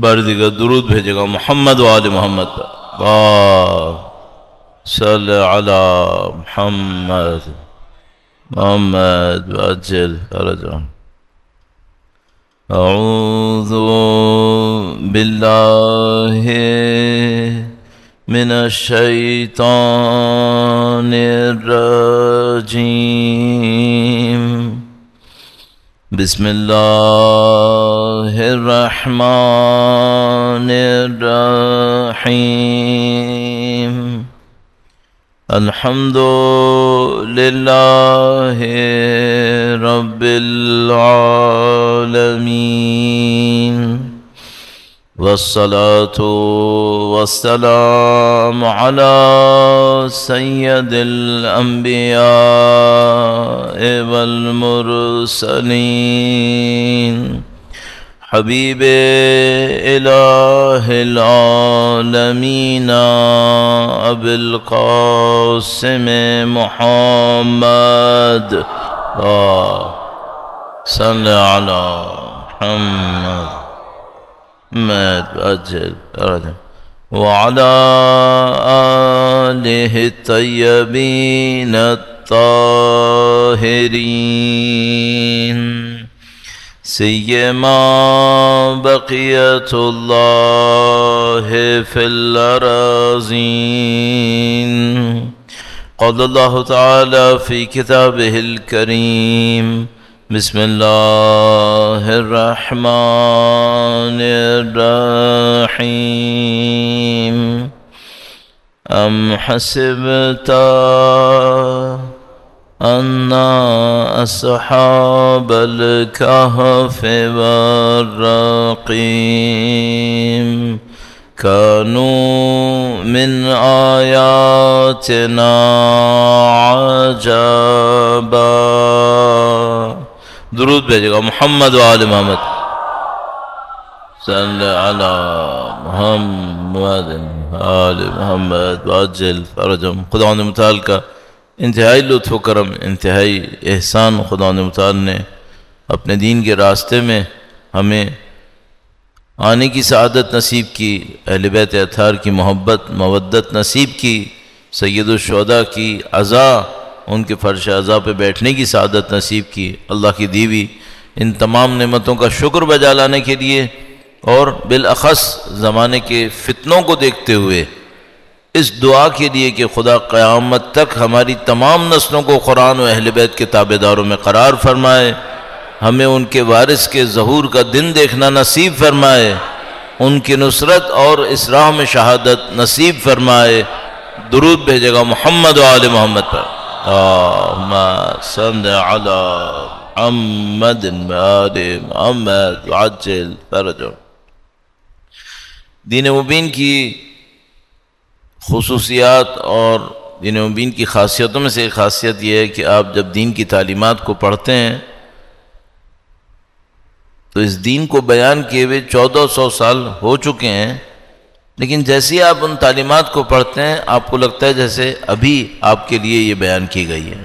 بار دیگر درود بھیجے گا محمد و آل محمد پر. صلی علی محمد محمد وعجل فرجهم. اعوذ باللہ من الشیطان الرجیم. بسم اللہ الرحمن الرحیم. الحمد للہ رب العالمین والصلاة والسلام على سید الانبیاء والمرسلین حبیب الہ العالمین ابی القاسم محمد صلی علی محمد أجل وعلى آله الطيبين الطاهرين سيما بقية الله في الأراضين. قال الله تعالى في كتابه الكريم بسم اللہ الرحمن الرحیم. ام حسبت ان اصحاب الكهف والرقیم كانوا من آیاتنا عجبا. درود بھیجے گا محمد و آل محمد. صلی علی محمد آل محمد وعجل فرجهم. خداوند متعال کا انتہائی لطف و کرم، انتہائی احسان. خداوند متعال نے اپنے دین کے راستے میں ہمیں آنے کی سعادت نصیب کی، اہل بیت اطہار کی محبت مودت نصیب کی، سید الشہداء کی عزا، ان کے فرش عزا پہ بیٹھنے کی سعادت نصیب کی. اللہ کی دیوی ان تمام نعمتوں کا شکر بجا لانے کے لیے اور بالاخص زمانے کے فتنوں کو دیکھتے ہوئے اس دعا کے لیے کہ خدا قیامت تک ہماری تمام نسلوں کو قرآن و اہل بیت کے تابعداروں میں قرار فرمائے، ہمیں ان کے وارث کے ظہور کا دن دیکھنا نصیب فرمائے، ان کی نصرت اور اس راہ میں شہادت نصیب فرمائے. درود بھیجے گا محمد و آل محمد پر. اللہم صل علی محمد و آل محمد وعجل فرجهم. دین مبین کی خصوصیات اور دین مبین کی خاصیتوں میں سے ایک خاصیت یہ ہے کہ آپ جب دین کی تعلیمات کو پڑھتے ہیں تو اس دین کو بیان کیے ہوئے 1400 سال ہو چکے ہیں، لیکن جیسے ہی آپ ان تعلیمات کو پڑھتے ہیں آپ کو لگتا ہے جیسے ابھی آپ کے لیے یہ بیان کی گئی ہے.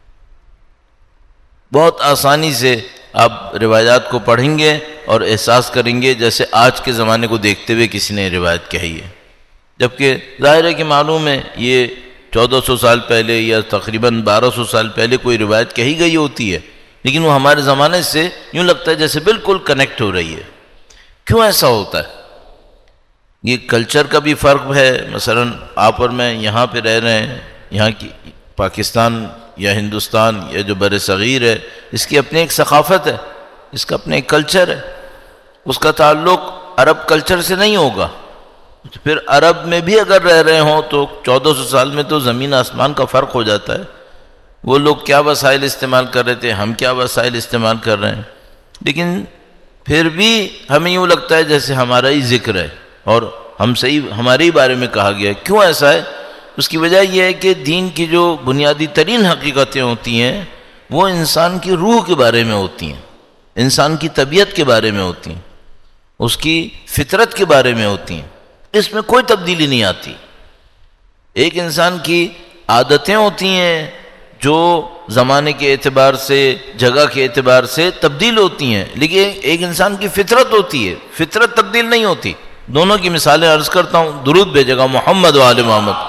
بہت آسانی سے آپ روایات کو پڑھیں گے اور احساس کریں گے جیسے آج کے زمانے کو دیکھتے ہوئے کسی نے روایت کہی ہے، جبکہ ظاہر ہے کہ معلوم ہے یہ 1400 سال پہلے یا تقریباً 1200 سال پہلے کوئی روایت کہی گئی ہوتی ہے، لیکن وہ ہمارے زمانے سے یوں لگتا ہے جیسے بالکل کنیکٹ ہو رہی ہے. کیوں ایسا ہوتا ہے؟ یہ کلچر کا بھی فرق ہے. مثلا آپ اور میں یہاں پہ رہ رہے ہیں، یہاں کی پاکستان یا ہندوستان یا جو بر صغیر ہے، اس کی اپنی ایک ثقافت ہے، اس کا اپنا ایک کلچر ہے. اس کا تعلق عرب کلچر سے نہیں ہوگا. پھر عرب میں بھی اگر رہ رہے ہوں تو 1400 سال میں تو زمین آسمان کا فرق ہو جاتا ہے. وہ لوگ کیا وسائل استعمال کر رہے تھے، ہم کیا وسائل استعمال کر رہے ہیں، لیکن پھر بھی ہمیں یوں لگتا ہے جیسے ہمارا ہی ذکر ہے اور ہم سے ہی ہمارے ہی بارے میں کہا گیا ہے. کیوں ایسا ہے؟ اس کی وجہ یہ ہے کہ دین کی جو بنیادی ترین حقیقتیں ہوتی ہیں وہ انسان کی روح کے بارے میں ہوتی ہیں، انسان کی طبیعت کے بارے میں ہوتی ہیں، اس کی فطرت کے بارے میں ہوتی ہیں. اس میں کوئی تبدیلی نہیں آتی. ایک انسان کی عادتیں ہوتی ہیں جو زمانے کے اعتبار سے، جگہ کے اعتبار سے تبدیل ہوتی ہیں، لیکن ایک انسان کی فطرت ہوتی ہے، فطرت تبدیل نہیں ہوتی۔ دونوں کی مثالیں عرض کرتا ہوں، درود بھیجے گا محمد و آل محمد۔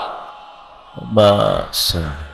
بس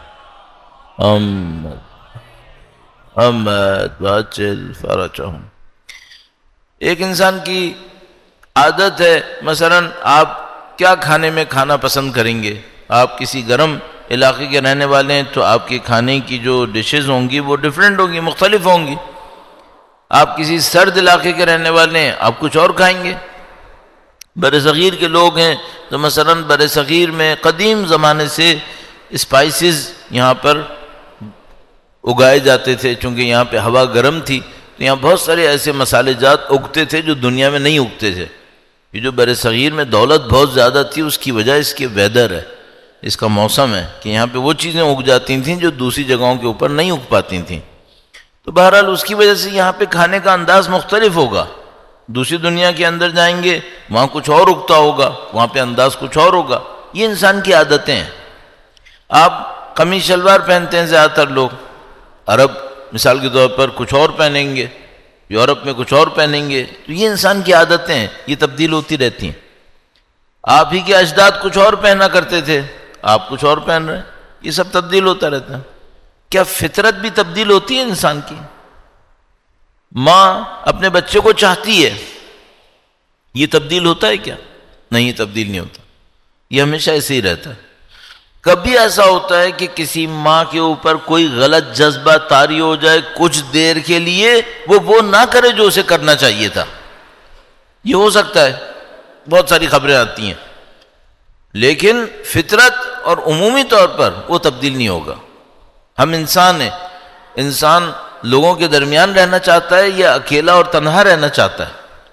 محمد باچل فرجہم۔ ایک انسان کی عادت ہے، مثلا آپ کیا کھانے میں کھانا پسند کریں گے؟ آپ کسی گرم علاقے کے رہنے والے ہیں تو آپ کے کھانے کی جو ڈشز ہوں گی وہ ڈیفرنٹ ہوں گی، مختلف ہوں گی۔ آپ کسی سرد علاقے کے رہنے والے ہیں، آپ کچھ اور کھائیں گے۔ برصغیر کے لوگ ہیں تو مثلا برصغیر میں قدیم زمانے سے اسپائسز یہاں پر اگائے جاتے تھے، چونکہ یہاں پہ ہوا گرم تھی تو یہاں بہت سارے ایسے مسالے جات اگتے تھے جو دنیا میں نہیں اگتے تھے۔ یہ جو برصغیر میں دولت بہت زیادہ تھی، اس کی وجہ اس کے ویدر ہے، اس کا موسم ہے کہ یہاں پہ وہ چیزیں اگ جاتی تھیں جو دوسری جگہوں کے اوپر نہیں اگ پاتی تھیں۔ تو بہرحال اس کی وجہ سے یہاں پہ کھانے کا انداز مختلف ہوگا۔ دوسری دنیا کے اندر جائیں گے، وہاں کچھ اور اگتا ہوگا، وہاں پہ انداز کچھ اور ہوگا۔ یہ انسان کی عادتیں ہیں۔ آپ قمیص شلوار پہنتے ہیں زیادہ تر لوگ، عرب مثال کے طور پر کچھ اور پہنیں گے، یورپ میں کچھ اور پہنیں گے، تو یہ انسان کی عادتیں ہیں، یہ تبدیل ہوتی رہتی ہیں۔ آپ ہی کے اجداد کچھ اور پہنا کرتے تھے، آپ کچھ اور پہن رہے ہیں، یہ سب تبدیل ہوتا رہتا ہے۔ کیا فطرت بھی تبدیل ہوتی ہے انسان کی؟ ماں اپنے بچے کو چاہتی ہے، یہ تبدیل ہوتا ہے کیا؟ نہیں، یہ تبدیل نہیں ہوتا، یہ ہمیشہ ایسے ہی رہتا ہے۔ کبھی ایسا ہوتا ہے کہ کسی ماں کے اوپر کوئی غلط جذبہ طاری ہو جائے، کچھ دیر کے لیے وہ نہ کرے جو اسے کرنا چاہیے تھا، یہ ہو سکتا ہے، بہت ساری خبریں آتی ہیں، لیکن فطرت اور عمومی طور پر وہ تبدیل نہیں ہوگا۔ ہم انسان ہیں، انسان لوگوں کے درمیان رہنا چاہتا ہے یا اکیلا اور تنہا رہنا چاہتا ہے؟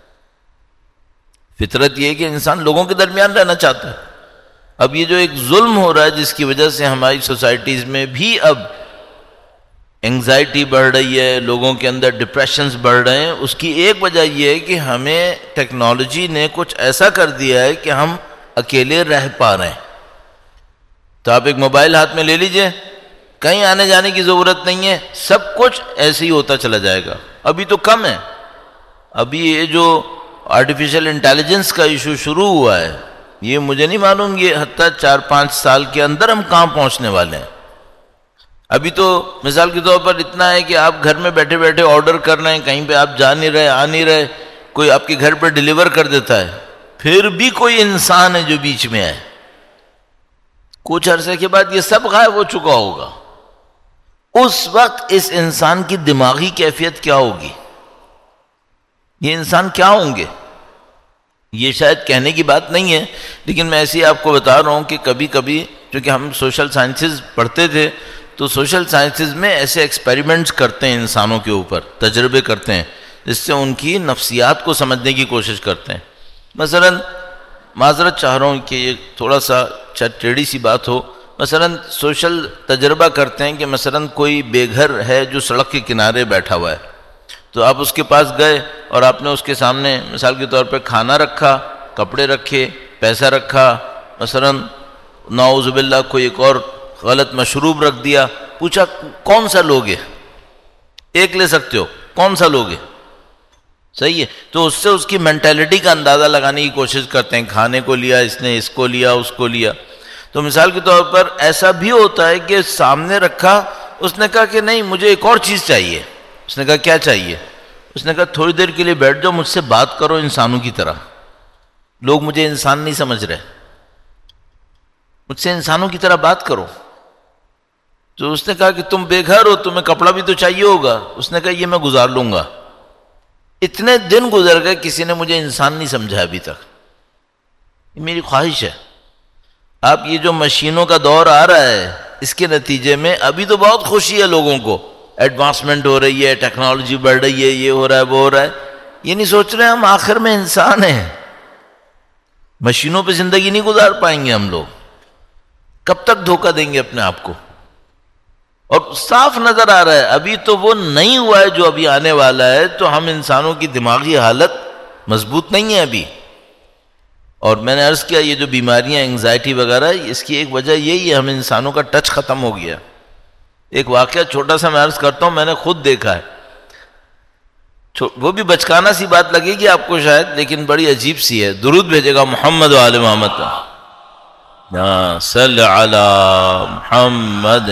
فطرت یہ ہے کہ انسان لوگوں کے درمیان رہنا چاہتا ہے۔ اب یہ جو ایک ظلم ہو رہا ہے جس کی وجہ سے ہماری سوسائٹیز میں بھی اب انگزائٹی بڑھ رہی ہے، لوگوں کے اندر ڈپریشنز بڑھ رہے ہیں، اس کی ایک وجہ یہ ہے کہ ہمیں ٹیکنالوجی نے کچھ ایسا کر دیا ہے کہ ہم اکیلے رہ پا رہے ہیں۔ تو آپ ایک موبائل ہاتھ میں لے لیجئے، کہیں آنے جانے کی ضرورت نہیں ہے، سب کچھ ایسے ہی ہوتا چلا جائے گا۔ ابھی تو کم ہے، ابھی یہ جو آرٹیفیشل انٹیلیجنس کا ایشو شروع ہوا ہے، یہ مجھے نہیں معلوم یہ حتیٰ 4-5 سال کے اندر ہم کہاں پہنچنے والے ہیں۔ ابھی تو مثال کے طور پر اتنا ہے کہ آپ گھر میں بیٹھے بیٹھے آرڈر کر رہے ہیں، کہیں پہ آپ جا نہیں رہے، آ نہیں رہے، کوئی آپ کے گھر پر ڈیلیور کر دیتا ہے، پھر بھی کوئی انسان ہے جو بیچ میں ہے۔ کچھ عرصے کے بعد یہ سب غائب ہو چکا ہوگا۔ اس وقت اس انسان کی دماغی کیفیت کیا ہوگی؟ یہ انسان کیا ہوں گے؟ یہ شاید کہنے کی بات نہیں ہے، لیکن میں ایسے ہی آپ کو بتا رہا ہوں کہ کبھی کبھی چونکہ ہم سوشل سائنسز پڑھتے تھے تو سوشل سائنسز میں ایسے ایکسپیریمنٹس کرتے ہیں انسانوں کے اوپر، تجربے کرتے ہیں جس سے ان کی نفسیات کو سمجھنے کی کوشش کرتے ہیں۔ مثلا معذرت چاہ رہا ہوں کہ یہ تھوڑا سا ٹیڑھی سی بات ہو، مثلا سوشل تجربہ کرتے ہیں کہ مثلا کوئی بے گھر ہے جو سڑک کے کنارے بیٹھا ہوا ہے، تو آپ اس کے پاس گئے اور آپ نے اس کے سامنے مثال کے طور پہ کھانا رکھا، کپڑے رکھے، پیسہ رکھا، مثلا نعوذ باللہ کوئی ایک اور غلط مشروب رکھ دیا، پوچھا کون سا لوگے؟ ایک لے سکتے ہو، کون سا لوگے؟ صحیح ہے، تو اس سے اس کی مینٹیلٹی کا اندازہ لگانے کی کوشش کرتے ہیں، کھانے کو لیا اس نے، اس کو لیا، اس کو لیا۔ تو مثال کے طور پر ایسا بھی ہوتا ہے کہ سامنے رکھا، اس نے کہا کہ نہیں مجھے ایک اور چیز چاہیے۔ اس نے کہا کیا چاہیے؟ اس نے کہا تھوڑی دیر کے لیے بیٹھ جاؤ، مجھ سے بات کرو انسانوں کی طرح، لوگ مجھے انسان نہیں سمجھ رہے، مجھ سے انسانوں کی طرح بات کرو۔ تو اس نے کہا کہ تم بے گھر ہو، تمہیں کپڑا بھی تو چاہیے ہوگا۔ اس نے کہا یہ میں گزار لوں گا۔ اتنے دن گزر گئے، کسی نے مجھے انسان نہیں سمجھا ابھی تک۔ یہ میری خواہش ہے، آپ یہ جو مشینوں کا دور آ رہا ہے اس کے نتیجے میں ابھی تو بہت خوشی ہے لوگوں کو، ایڈوانسمنٹ ہو رہی ہے، ٹیکنالوجی بڑھ رہی ہے، یہ ہو رہا ہے، وہ ہو رہا ہے، یہ نہیں سوچ رہے ہم آخر میں انسان ہیں، مشینوں پہ زندگی نہیں گزار پائیں گے ہم لوگ، کب تک دھوکہ دیں گے اپنے آپ کو؟ اور صاف نظر آ رہا ہے ابھی تو وہ نہیں ہوا ہے جو ابھی آنے والا ہے، تو ہم انسانوں کی دماغی حالت مضبوط نہیں ہے ابھی۔ اور میں نے عرض کیا یہ جو بیماریاں انگزائٹی وغیرہ، اس کی ایک وجہ یہی ہے، ہم انسانوں کا ٹچ ختم ہو گیا، ایک واقعہ چھوٹا سا میں عرض کرتا ہوں، میں نے خود دیکھا ہے، وہ بھی بچکانا سی بات لگے گی آپ کو شاید، لیکن بڑی عجیب سی ہے. درود بھیجے گا محمد و آل محمد، صلی علی محمد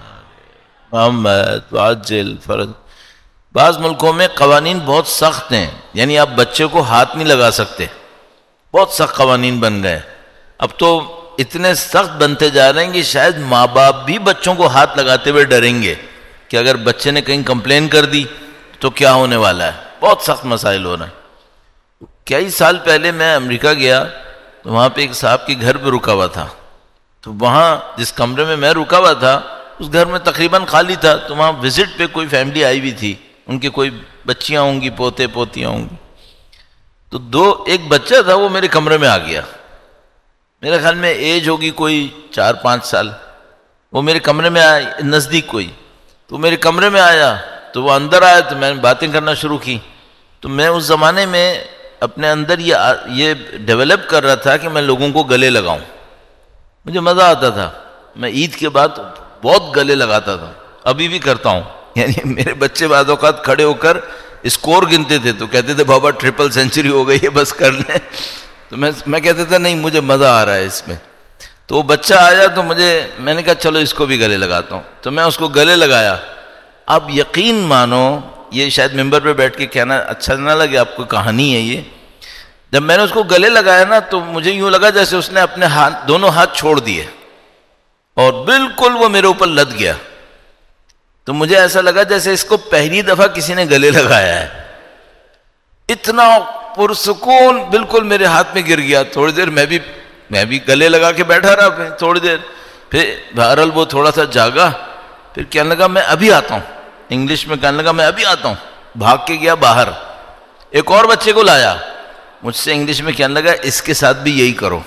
محمد وعجل فرج. بعض ملکوں میں قوانین بہت سخت ہیں، یعنی آپ بچے کو ہاتھ نہیں لگا سکتے، بہت سخت قوانین بن گئے. اب تو اتنے سخت بنتے جا رہے ہیں کہ شاید ماں باپ بھی بچوں کو ہاتھ لگاتے ہوئے ڈریں گے کہ اگر بچے نے کہیں کمپلین کر دی تو کیا ہونے والا ہے. بہت سخت مسائل ہو رہے ہیں. کئی سال پہلے میں امریکہ گیا تو وہاں پہ ایک صاحب کے گھر پہ رکا ہوا تھا، تو وہاں جس کمرے میں میں رکا ہوا تھا اس گھر میں تقریباً خالی تھا، تو وہاں وزٹ پہ کوئی فیملی آئی ہوئی تھی، ان کی کوئی بچیاں ہوں گی، پوتے پوتیاں ہوں گی. تو ایک بچہ تھا وہ میرے کمرے میں آ گیا، میرے خیال میں ایج ہوگی کوئی 4-5 سال. وہ میرے کمرے میں آیا، نزدیک کوئی، تو میرے کمرے میں آیا تو وہ اندر آیا تو میں نے باتیں کرنا شروع کی. تو میں اس زمانے میں اپنے اندر یہ ڈیولپ کر رہا تھا کہ میں لوگوں کو گلے لگاؤں. مجھے مزہ آتا تھا، میں عید کے بعد بہت گلے لگاتا تھا، ابھی بھی کرتا ہوں. یعنی میرے بچے بعض اوقات کھڑے ہو کر اسکور گنتے تھے تو کہتے تھے بابا 300 سینچری ہو گئی ہے، بس کر لیں. تو میں کہتا تھا نہیں، مجھے مزہ آ رہا ہے اس میں. تو وہ بچہ آیا تو میں نے کہا چلو اس کو بھی گلے لگاتا ہوں. تو میں اس کو گلے لگایا. اب یقین مانو، یہ شاید ممبر پہ بیٹھ کے کہنا اچھا نہ لگے آپ کو، کہانی ہے یہ. جب میں نے اس کو گلے لگایا نا تو مجھے یوں لگا جیسے اس نے اپنے دونوں ہاتھ چھوڑ دیے اور بالکل وہ میرے اوپر لد گیا. تو مجھے ایسا لگا جیسے اس کو پہلی دفعہ کسی نے گلے لگایا ہے. اتنا پرسکون بالکل میرے ہاتھ میں گر گیا. تھوڑی دیر میں بھی گلے لگا کے بیٹھا رہا. تھوڑی دیر پھر بہرحال وہ تھوڑا سا جاگا، پھر کہنے لگا میں ابھی آتا ہوں، انگلش میں کہنے لگا میں ابھی آتا ہوں. بھاگ کے گیا باہر، ایک اور بچے کو لایا، مجھ سے انگلش میں کہنے لگا اس کے ساتھ بھی یہی کرو.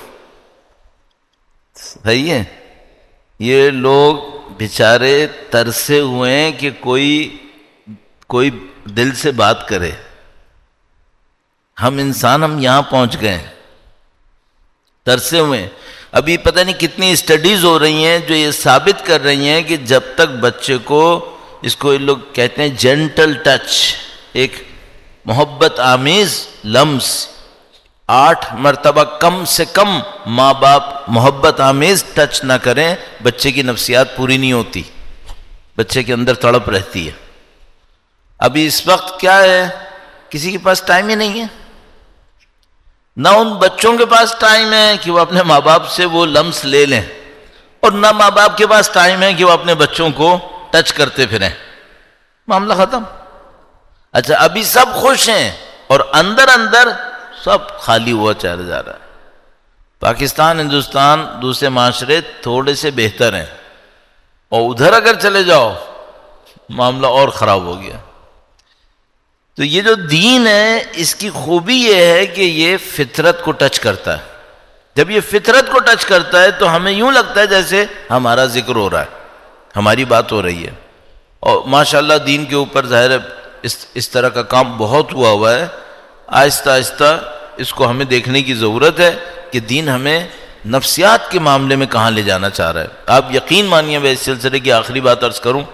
صحیح ہے. یہ لوگ بیچارے ترسے ہوئے ہیں کہ کوئی دل سے بات کرے. ہم یہاں پہنچ گئے ہیں، ترسے ہوئے. ابھی پتہ نہیں کتنی اسٹڈیز ہو رہی ہیں جو یہ ثابت کر رہی ہیں کہ جب تک بچے کو، اس کو لوگ کہتے ہیں جینٹل ٹچ، ایک محبت آمیز لمس، 8 مرتبہ کم سے کم ماں باپ محبت آمیز ٹچ نہ کریں، بچے کی نفسیات پوری نہیں ہوتی، بچے کے اندر تڑپ رہتی ہے. ابھی اس وقت کیا ہے، کسی کے پاس ٹائم ہی نہیں ہے. نہ ان بچوں کے پاس ٹائم ہے کہ وہ اپنے ماں باپ سے وہ لمس لے لیں، اور نہ ماں باپ کے پاس ٹائم ہے کہ وہ اپنے بچوں کو ٹچ کرتے پھریں. معاملہ ختم. اچھا ابھی سب خوش ہیں اور اندر سب خالی ہوا چلا جا رہا ہے. پاکستان، ہندوستان، دوسرے معاشرے تھوڑے سے بہتر ہیں، اور ادھر اگر چلے جاؤ معاملہ اور خراب ہو گیا. تو یہ جو دین ہے اس کی خوبی یہ ہے کہ یہ فطرت کو ٹچ کرتا ہے. جب یہ فطرت کو ٹچ کرتا ہے تو ہمیں یوں لگتا ہے جیسے ہمارا ذکر ہو رہا ہے، ہماری بات ہو رہی ہے. اور ماشاءاللہ دین کے اوپر ظاہر ہے اس طرح کا کام بہت ہوا ہے. آہستہ آہستہ اس کو ہمیں دیکھنے کی ضرورت ہے کہ دین ہمیں نفسیات کے معاملے میں کہاں لے جانا چاہ رہا ہے. آپ یقین مانیے، میں اس سلسلے کی آخری بات عرض کروں،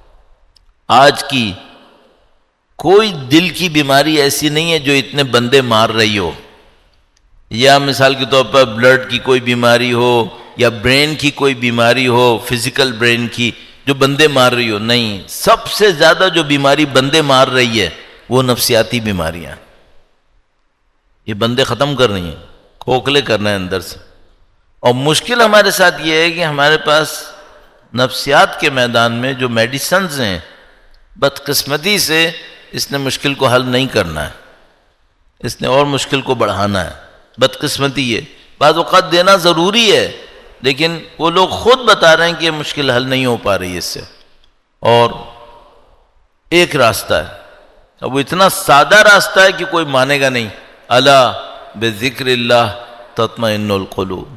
آج کی کوئی دل کی بیماری ایسی نہیں ہے جو اتنے بندے مار رہی ہو، یا مثال کے طور پر بلڈ کی کوئی بیماری ہو یا برین کی کوئی بیماری ہو، فزیکل برین کی جو بندے مار رہی ہو. نہیں، سب سے زیادہ جو بیماری بندے مار رہی ہے وہ نفسیاتی بیماریاں. یہ بندے ختم کر رہی ہیں، کھوکھلے کرنا ہے اندر سے. اور مشکل ہمارے ساتھ یہ ہے کہ ہمارے پاس نفسیات کے میدان میں جو میڈیسنز ہیں، بدقسمتی سے اس نے مشکل کو حل نہیں کرنا ہے، اس نے اور مشکل کو بڑھانا ہے. بدقسمتی یہ بعض اوقات دینا ضروری ہے، لیکن وہ لوگ خود بتا رہے ہیں کہ یہ مشکل حل نہیں ہو پا رہی ہے اس سے. اور ایک راستہ ہے، اب وہ اتنا سادہ راستہ ہے کہ کوئی مانے گا نہیں. الا بذکر اللہ تطمئن القلوب.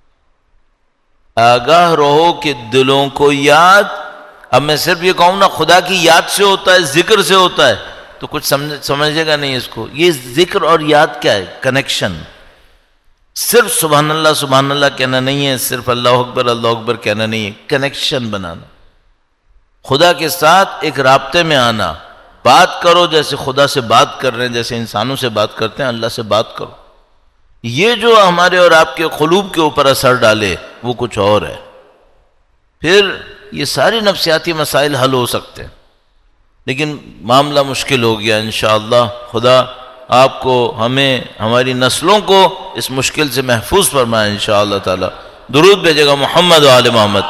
آگاہ رہو کہ دلوں کو یاد. اب میں صرف یہ کہوں نا خدا کی یاد سے ہوتا ہے، ذکر سے ہوتا ہے، تو کچھ سمجھے گا نہیں اس کو. یہ ذکر اور یاد کیا ہے؟ کنیکشن. صرف سبحان اللہ کہنا نہیں ہے، صرف اللہ اکبر کہنا نہیں ہے، کنیکشن بنانا. خدا کے ساتھ ایک رابطے میں آنا. بات کرو جیسے خدا سے بات کر رہے ہیں، جیسے انسانوں سے بات کرتے ہیں، اللہ سے بات کرو. یہ جو ہمارے اور آپ کے قلوب کے اوپر اثر ڈالے وہ کچھ اور ہے. پھر یہ ساری نفسیاتی مسائل حل ہو سکتے ہیں. لیکن معاملہ مشکل ہو گیا. انشاءاللہ خدا آپ کو، ہمیں، ہماری نسلوں کو اس مشکل سے محفوظ فرمائے انشاءاللہ تعالی. درود بھیجے گا محمد و آل محمد.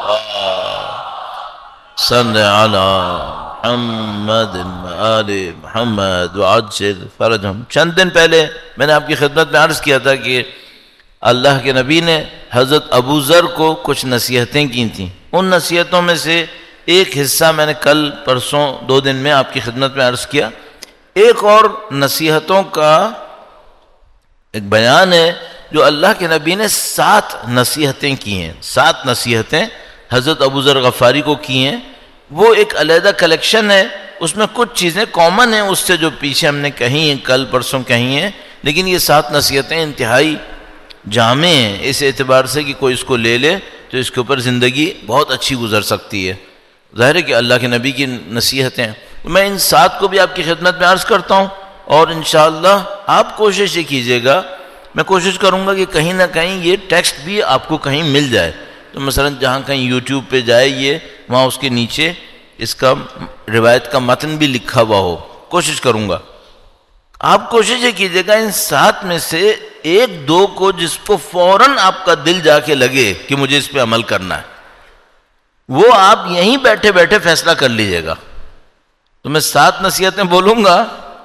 صلی علی محمد آل محمد وعجل فرجہم. چند دن پہلے میں نے آپ کی خدمت میں عرض کیا تھا کہ اللہ کے نبی نے حضرت ابو ذر کو کچھ نصیحتیں کی تھیں. ان نصیحتوں میں سے ایک حصہ میں نے کل پرسوں 2 دن میں آپ کی خدمت میں عرض کیا. ایک اور نصیحتوں کا ایک بیان ہے جو اللہ کے نبی نے 7 نصیحتیں کی ہیں. 7 نصیحتیں حضرت ابو ذر غفاری کو کی ہیں. وہ ایک علیحدہ کلیکشن ہے. اس میں کچھ چیزیں کامن ہیں اس سے جو پیچھے ہم نے کہی ہیں، کل پرسوں کہی ہیں، لیکن یہ 7 نصیحتیں انتہائی جامع ہیں اس اعتبار سے کہ کوئی اس کو لے لے تو اس کے اوپر زندگی بہت اچھی گزر سکتی ہے. ظاہر ہے کہ اللہ کے نبی کی نصیحتیں. میں ان 7 کو بھی آپ کی خدمت میں عرض کرتا ہوں، اور انشاءاللہ آپ کوشش یہ کیجئے گا، میں کوشش کروں گا کہ کہیں نہ کہیں یہ ٹیکسٹ بھی آپ کو کہیں مل جائے. تو مثلا جہاں کہیں یوٹیوب پہ جائے یہ، وہاں اس کے نیچے اس کا روایت کا متن بھی لکھا ہوا ہو. کوشش کروں گا. آپ کوشش یہ کیجئے گا ان 7 میں سے 1-2 کو جس کو فوراً آپ کا دل جا کے لگے کہ مجھے اس پہ عمل کرنا ہے، وہ آپ یہیں بیٹھے بیٹھے فیصلہ کر لیجئے گا. تو میں 7 نصیحتیں بولوں گا،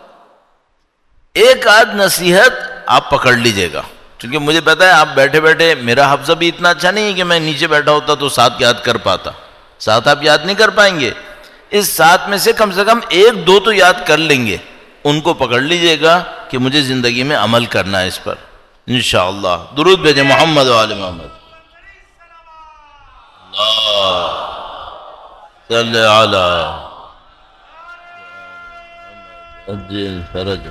ایک آدھ نصیحت آپ پکڑ لیجئے گا. کیونکہ مجھے پتا ہے آپ بیٹھے بیٹھے، میرا حفظہ بھی اتنا اچھا نہیں ہے کہ میں نیچے بیٹھا ہوتا تو 7 یاد کر پاتا. 7 آپ یاد نہیں کر پائیں گے. اس 7 میں سے کم 1-2 تو یاد کر لیں گے. ان کو پکڑ لیجئے گا کہ مجھے زندگی میں عمل کرنا ہے اس پر انشاءاللہ. درود بھیجیں محمد و آل محمد. صلی علی عجل فرج.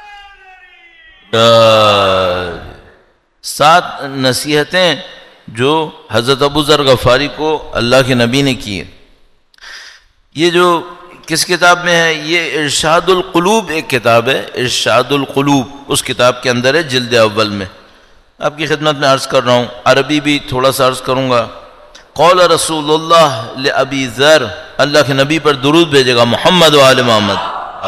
7 نصیحتیں جو حضرت ابو ذر غفاری کو اللہ کے نبی نے کی. یہ جو کس کتاب میں ہے؟ یہ ارشاد القلوب ایک کتاب ہے، ارشاد القلوب، اس کتاب کے اندر ہے، جلد اول میں. آپ کی خدمت میں عرض کر رہا ہوں، عربی بھی تھوڑا سا عرض کروں گا. قول رسول اللہ لابی ذر، اللہ کے نبی پر درود بھیجے گا محمد و آل محمد.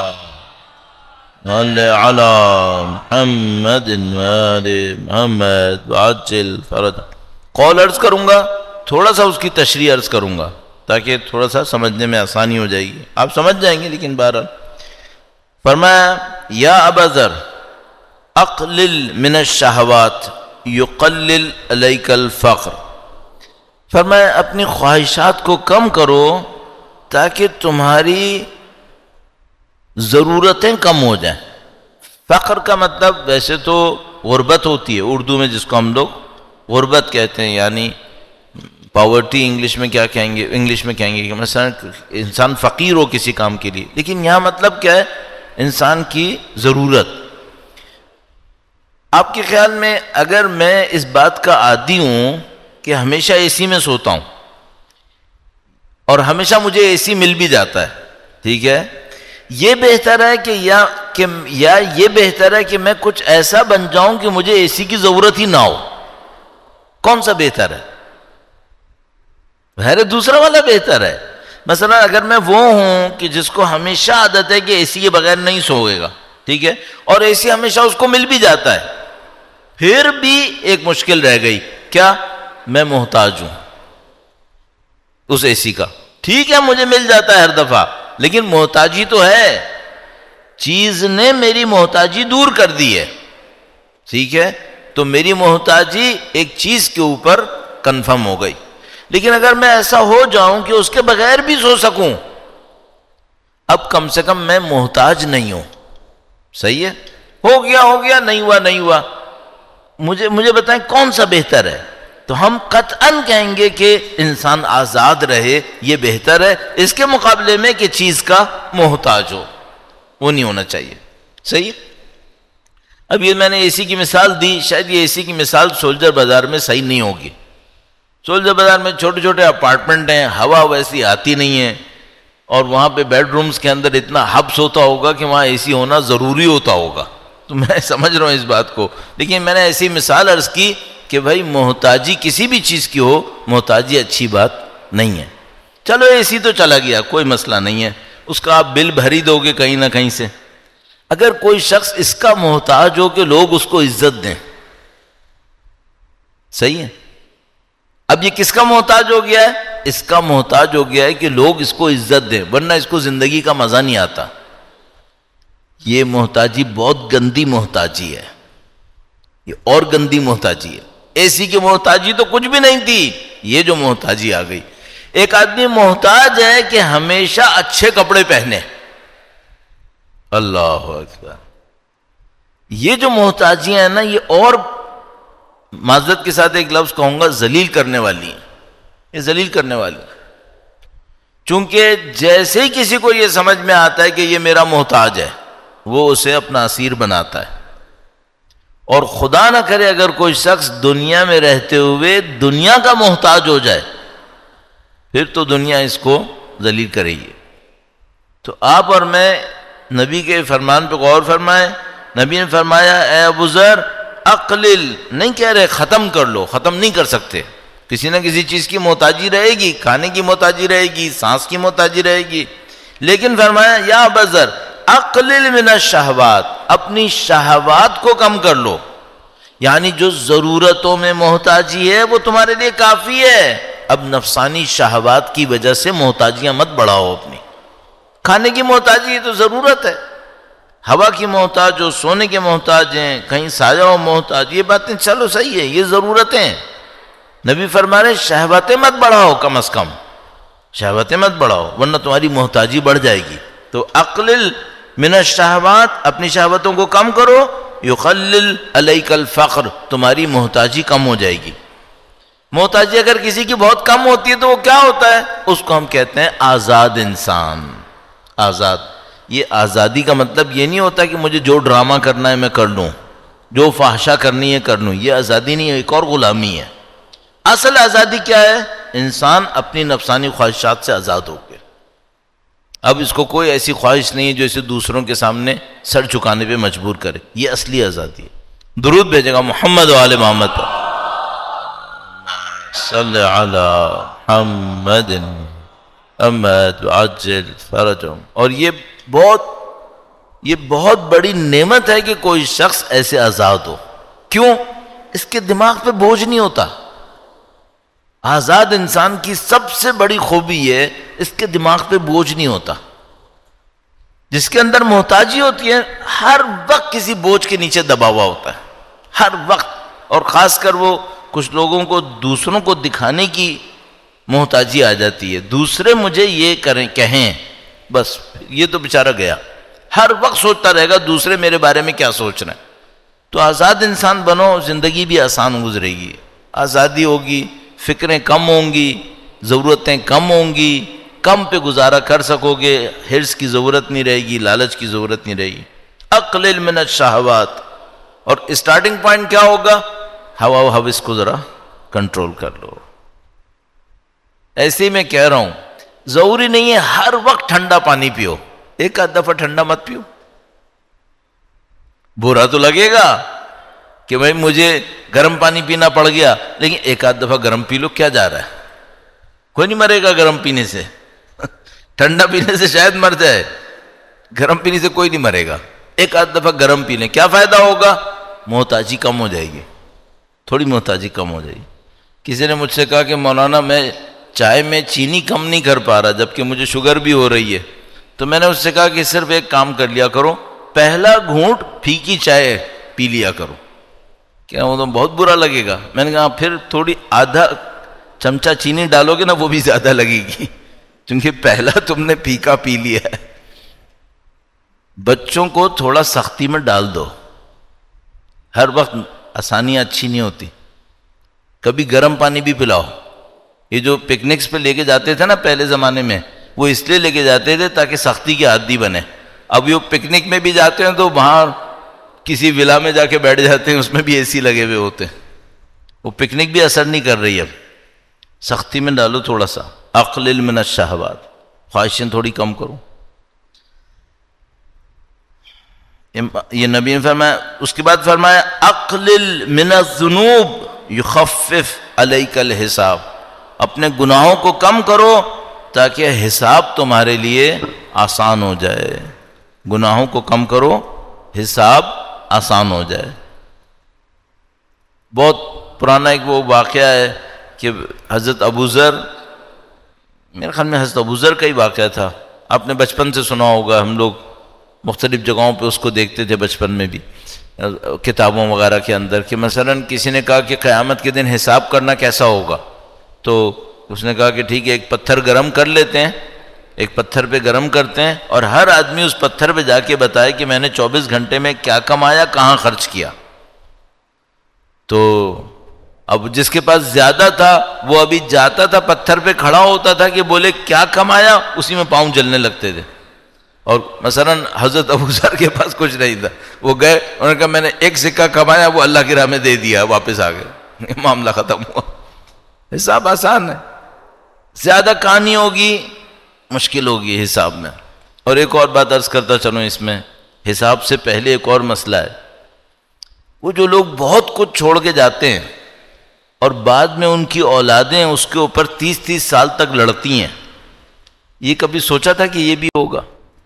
صلی علی محمد و آل محمد وعجل فرج. قول عرض کروں گا، تھوڑا سا اس کی تشریح عرض کروں گا تاکہ تھوڑا سا سمجھنے میں آسانی ہو جائے گی. آپ سمجھ جائیں گے لیکن بہرحال. فرمایا یا ابا ذر اقلل من الشہوات یقلل علیک الفقر. فرمایا اپنی خواہشات کو کم کرو تاکہ تمہاری ضرورتیں کم ہو جائیں. فقر کا مطلب ویسے تو غربت ہوتی ہے، اردو میں جس کو ہم لوگ غربت کہتے ہیں، یعنی پاورٹی. انگلش میں کیا کہیں گے؟ انگلش میں کہیں گے کہ مثلا انسان فقیر ہو کسی کام کے لیے، لیکن یہاں مطلب کیا ہے؟ انسان کی ضرورت. آپ کے خیال میں اگر میں اس بات کا عادی ہوں کہ ہمیشہ اے سی میں سوتا ہوں اور ہمیشہ مجھے اے سی مل بھی جاتا ہے، ٹھیک ہے، یہ بہتر ہے کہ یا یہ بہتر ہے کہ میں کچھ ایسا بن جاؤں کہ مجھے اے سی کی ضرورت ہی نہ ہو؟ کون سا بہتر ہے؟ بہر دوسرا والا بہتر ہے. مثلا اگر میں وہ ہوں کہ جس کو ہمیشہ عادت ہے کہ اے سی کے بغیر نہیں سوئے گا، ٹھیک ہے، اور اے سی ہمیشہ اس کو مل بھی جاتا ہے، پھر بھی ایک مشکل رہ گئی. کیا؟ میں محتاج ہوں اس اے سی کا. ٹھیک ہے مجھے مل جاتا ہے ہر دفعہ، لیکن محتاجی تو ہے. چیز نے میری محتاجی دور کر دی ہے، ٹھیک ہے، تو میری محتاجی ایک چیز کے اوپر کنفرم ہو گئی. لیکن اگر میں ایسا ہو جاؤں کہ اس کے بغیر بھی سو سکوں، اب کم سے کم میں محتاج نہیں ہوں. صحیح ہے، ہو گیا، نہیں ہوا. مجھے بتائیں کون سا بہتر ہے؟ تو ہم قطعاً کہیں گے کہ انسان آزاد رہے، یہ بہتر ہے اس کے مقابلے میں کہ چیز کا محتاج ہو. وہ نہیں ہونا چاہیے. صحیح. اب یہ میں نے اے سی کی مثال دی، شاید یہ اے سی کی مثال سولجر بازار میں صحیح نہیں ہوگی، سولجر بازار میں چھوٹے چھوٹے اپارٹمنٹ ہیں، ہوا ویسی آتی نہیں ہے، اور وہاں پہ بیڈ رومز کے اندر اتنا حبس ہوتا ہوگا کہ وہاں اے سی ہونا ضروری ہوتا ہوگا. تو میں سمجھ رہا ہوں اس بات کو، لیکن میں نے ایسی مثال عرض کی کہ بھائی محتاجی کسی بھی چیز کی ہو، محتاجی اچھی بات نہیں ہے. چلو اے سی تو چلا گیا، کوئی مسئلہ نہیں ہے، اس کا آپ بل بھر ہی دو گے کہیں نہ کہیں سے. اگر کوئی شخص اس کا محتاج ہو کہ لوگ اس کو عزت دیں، صحیح ہے. اب یہ کس کا محتاج ہو گیا ہے؟ اس کا محتاج ہو گیا ہے کہ لوگ اس کو عزت دیں، ورنہ اس کو زندگی کا مزہ نہیں آتا. یہ محتاجی بہت گندی محتاجی ہے، یہ اور گندی محتاجی ہے. اے سی کی محتاجی تو کچھ بھی نہیں تھی، یہ جو محتاجی آ گئی. ایک آدمی محتاج ہے کہ ہمیشہ اچھے کپڑے پہنے. اللہ اکبر. یہ جو محتاجیاں ہیں نا، یہ اور معذرت کے ساتھ ایک لفظ کہوں گا، ذلیل کرنے والی ہیں. یہ ذلیل کرنے والی ہیں. چونکہ جیسے ہی کسی کو یہ سمجھ میں آتا ہے کہ یہ میرا محتاج ہے، وہ اسے اپنا اسیر بناتا ہے. اور خدا نہ کرے اگر کوئی شخص دنیا میں رہتے ہوئے دنیا کا محتاج ہو جائے، پھر تو دنیا اس کو ذلیل کرے گی. تو آپ اور میں نبی کے فرمان پہ غور فرمائیں. نبی نے فرمایا اے ابو ذر اقلل، نہیں کہہ رہے ختم کر لو، ختم نہیں کر سکتے. کسی نہ کسی چیز کی محتاجی رہے گی، کھانے کی محتاجی رہے گی، سانس کی محتاجی رہے گی. لیکن فرمایا یا ابو ذر اقلل من الشہوات، اپنی شہوات کو کم کر لو. یعنی جو ضرورتوں میں محتاجی ہے وہ تمہارے لیے کافی ہے. اب نفسانی شہوات کی وجہ سے محتاجیاں مت بڑھاؤ اپنی. کھانے کی محتاجی تو ضرورت ہے، ہوا کی محتاج ہو، سونے کے محتاج ہیں، کہیں سایہ ہو محتاج، یہ باتیں چلو صحیح ہے، یہ ضرورتیں. نبی فرما رہے شہوتیں مت بڑھاؤ، کم از کم شہوتیں مت بڑھاؤ ورنہ تمہاری محتاجی بڑھ جائے گی. تو اقلل من الشہوات، اپنی شہوتوں کو کم کرو. یقلل علیک الفقر، تمہاری محتاجی کم ہو جائے گی. محتاجی اگر کسی کی بہت کم ہوتی ہے تو وہ کیا ہوتا ہے؟ اس کو ہم کہتے ہیں آزاد انسان. آزاد. یہ آزادی کا مطلب یہ نہیں ہوتا کہ مجھے جو ڈرامہ کرنا ہے میں کر لوں، جو فحشہ کرنی ہے کر لوں. یہ آزادی نہیں ہے، ایک اور غلامی ہے. اصل آزادی کیا ہے؟ انسان اپنی نفسانی خواہشات سے آزاد ہو گیا. اب اس کو کوئی ایسی خواہش نہیں ہے جو اسے دوسروں کے سامنے سر جھکانے پہ مجبور کرے. یہ اصلی آزادی ہے. درود بھیجے گا محمد و آل محمد پر. صلی علی محمد امد عجل فرجهم. اور یہ بہت بڑی نعمت ہے کہ کوئی شخص ایسے آزاد ہو. کیوں؟ اس کے دماغ پہ بوجھ نہیں ہوتا. آزاد انسان کی سب سے بڑی خوبی ہے اس کے دماغ پہ بوجھ نہیں ہوتا. جس کے اندر محتاجی ہوتی ہے ہر وقت کسی بوجھ کے نیچے دبا ہوا ہوتا ہے، ہر وقت. اور خاص کر وہ کچھ لوگوں کو دوسروں کو دکھانے کی محتاجی آ جاتی ہے. دوسرے مجھے یہ کہیں، بس یہ تو بیچارہ گیا. ہر وقت سوچتا رہے گا دوسرے میرے بارے میں کیا سوچ رہے ہیں. تو آزاد انسان بنو، زندگی بھی آسان گزرے گی. آزادی ہوگی، فکریں کم ہوں گی، ضرورتیں کم ہوں گی، کم پہ گزارا کر سکو گے، حرص کی ضرورت نہیں رہے گی، لالچ کی ضرورت نہیں رہے گی. اقلل من الشہوات. اور اسٹارٹنگ پوائنٹ کیا ہوگا؟ ہوا و حوث کو ذرا کنٹرول کر لو. ایسے ہی میں کہہ رہا ہوں، ضروری نہیں ہے ہر وقت ٹھنڈا پانی پیو. ایک آدھ دفعہ ٹھنڈا مت پیو. برا تو لگے گا کہ بھائی مجھے گرم پانی پینا پڑ گیا، لیکن ایک آدھ دفعہ گرم پی لو، کیا جا رہا ہے؟ کوئی نہیں مرے گا گرم پینے سے. ٹھنڈا پینے سے شاید مر جائے، گرم پینے سے کوئی نہیں مرے گا. ایک آدھ دفعہ گرم پی لیں، کیا فائدہ ہوگا؟ محتاجی کم ہو جائے گی، تھوڑی محتاجی کم ہو جائے گی. کسی نے مجھ سے کہا کہ مولانا میں چائے میں چینی کم نہیں کر پا رہا جبکہ مجھے شوگر بھی ہو رہی ہے. تو میں نے اس سے کہا کہ صرف ایک کام کر لیا کرو، پہلا گھونٹ پھیکی چائے پی لیا کرو. کیا وہ تو بہت برا لگے گا؟ میں نے کہا پھر تھوڑی آدھا چمچہ چینی ڈالو گے نا، وہ بھی زیادہ لگے گی، کیونکہ پہلا تم نے پھیکا پی لیا ہے. بچوں کو تھوڑا سختی میں ڈال دو. ہر وقت آسانیاں اچھی نہیں ہوتی. کبھی گرم پانی بھی پلاؤ. یہ جو پکنکس پہ لے کے جاتے تھے نا پہلے زمانے میں، وہ اس لیے لے کے جاتے تھے تاکہ سختی کی عادی بنے. اب یہ پکنک میں بھی جاتے ہیں تو وہاں کسی ولا میں جا کے بیٹھ جاتے ہیں، اس میں بھی اے سی لگے ہوئے ہوتے ہیں. وہ پکنک بھی اثر نہیں کر رہی اب. سختی میں ڈالو تھوڑا سا، اقلل من الشہوات، خواہشیں تھوڑی کم کرو. یہ نبی نے فرمایا. اس کے بعد فرمایا اقلل من الذنوب یخفف علیک الحساب، اپنے گناہوں کو کم کرو تاکہ حساب تمہارے لیے آسان ہو جائے. گناہوں کو کم کرو، حساب آسان ہو جائے. بہت پرانا ایک وہ واقعہ ہے کہ حضرت ابوذر، میرے خیال میں حضرت ابوذر کا ہی واقعہ تھا، آپ نے بچپن سے سنا ہوگا، ہم لوگ مختلف جگہوں پہ اس کو دیکھتے تھے بچپن میں بھی، کتابوں وغیرہ کے اندر، کہ مثلا کسی نے کہا کہ قیامت کے دن حساب کرنا کیسا ہوگا، تو اس نے کہا کہ ٹھیک ہے، ایک پتھر گرم کر لیتے ہیں، ایک پتھر پہ گرم کرتے ہیں، اور ہر آدمی اس پتھر پہ جا کے بتائے کہ میں نے 24 گھنٹے میں کیا کمایا، کہاں خرچ کیا. تو اب جس کے پاس زیادہ تھا وہ ابھی جاتا تھا، پتھر پہ کھڑا ہوتا تھا کہ بولے کیا کمایا، اسی میں پاؤں جلنے لگتے تھے. اور مثلا حضرت ابوذر کے پاس کچھ نہیں تھا، وہ گئے، انہوں نے کہا میں نے ایک سکہ کمایا، وہ اللہ کی راہ میں دے دیا، واپس آ گئے، معاملہ ختم ہوا. حساب آسان ہے، زیادہ کہانی ہوگی مشکل ہوگی حساب میں. اور ایک اور بات عرض کرتا چلوں، اس میں حساب سے پہلے ایک اور مسئلہ ہے. وہ جو لوگ بہت کچھ چھوڑ کے جاتے ہیں اور بعد میں ان کی اولادیں اس کے اوپر 30 سال تک لڑتی ہیں، یہ کبھی سوچا تھا کہ یہ بھی ہوگا؟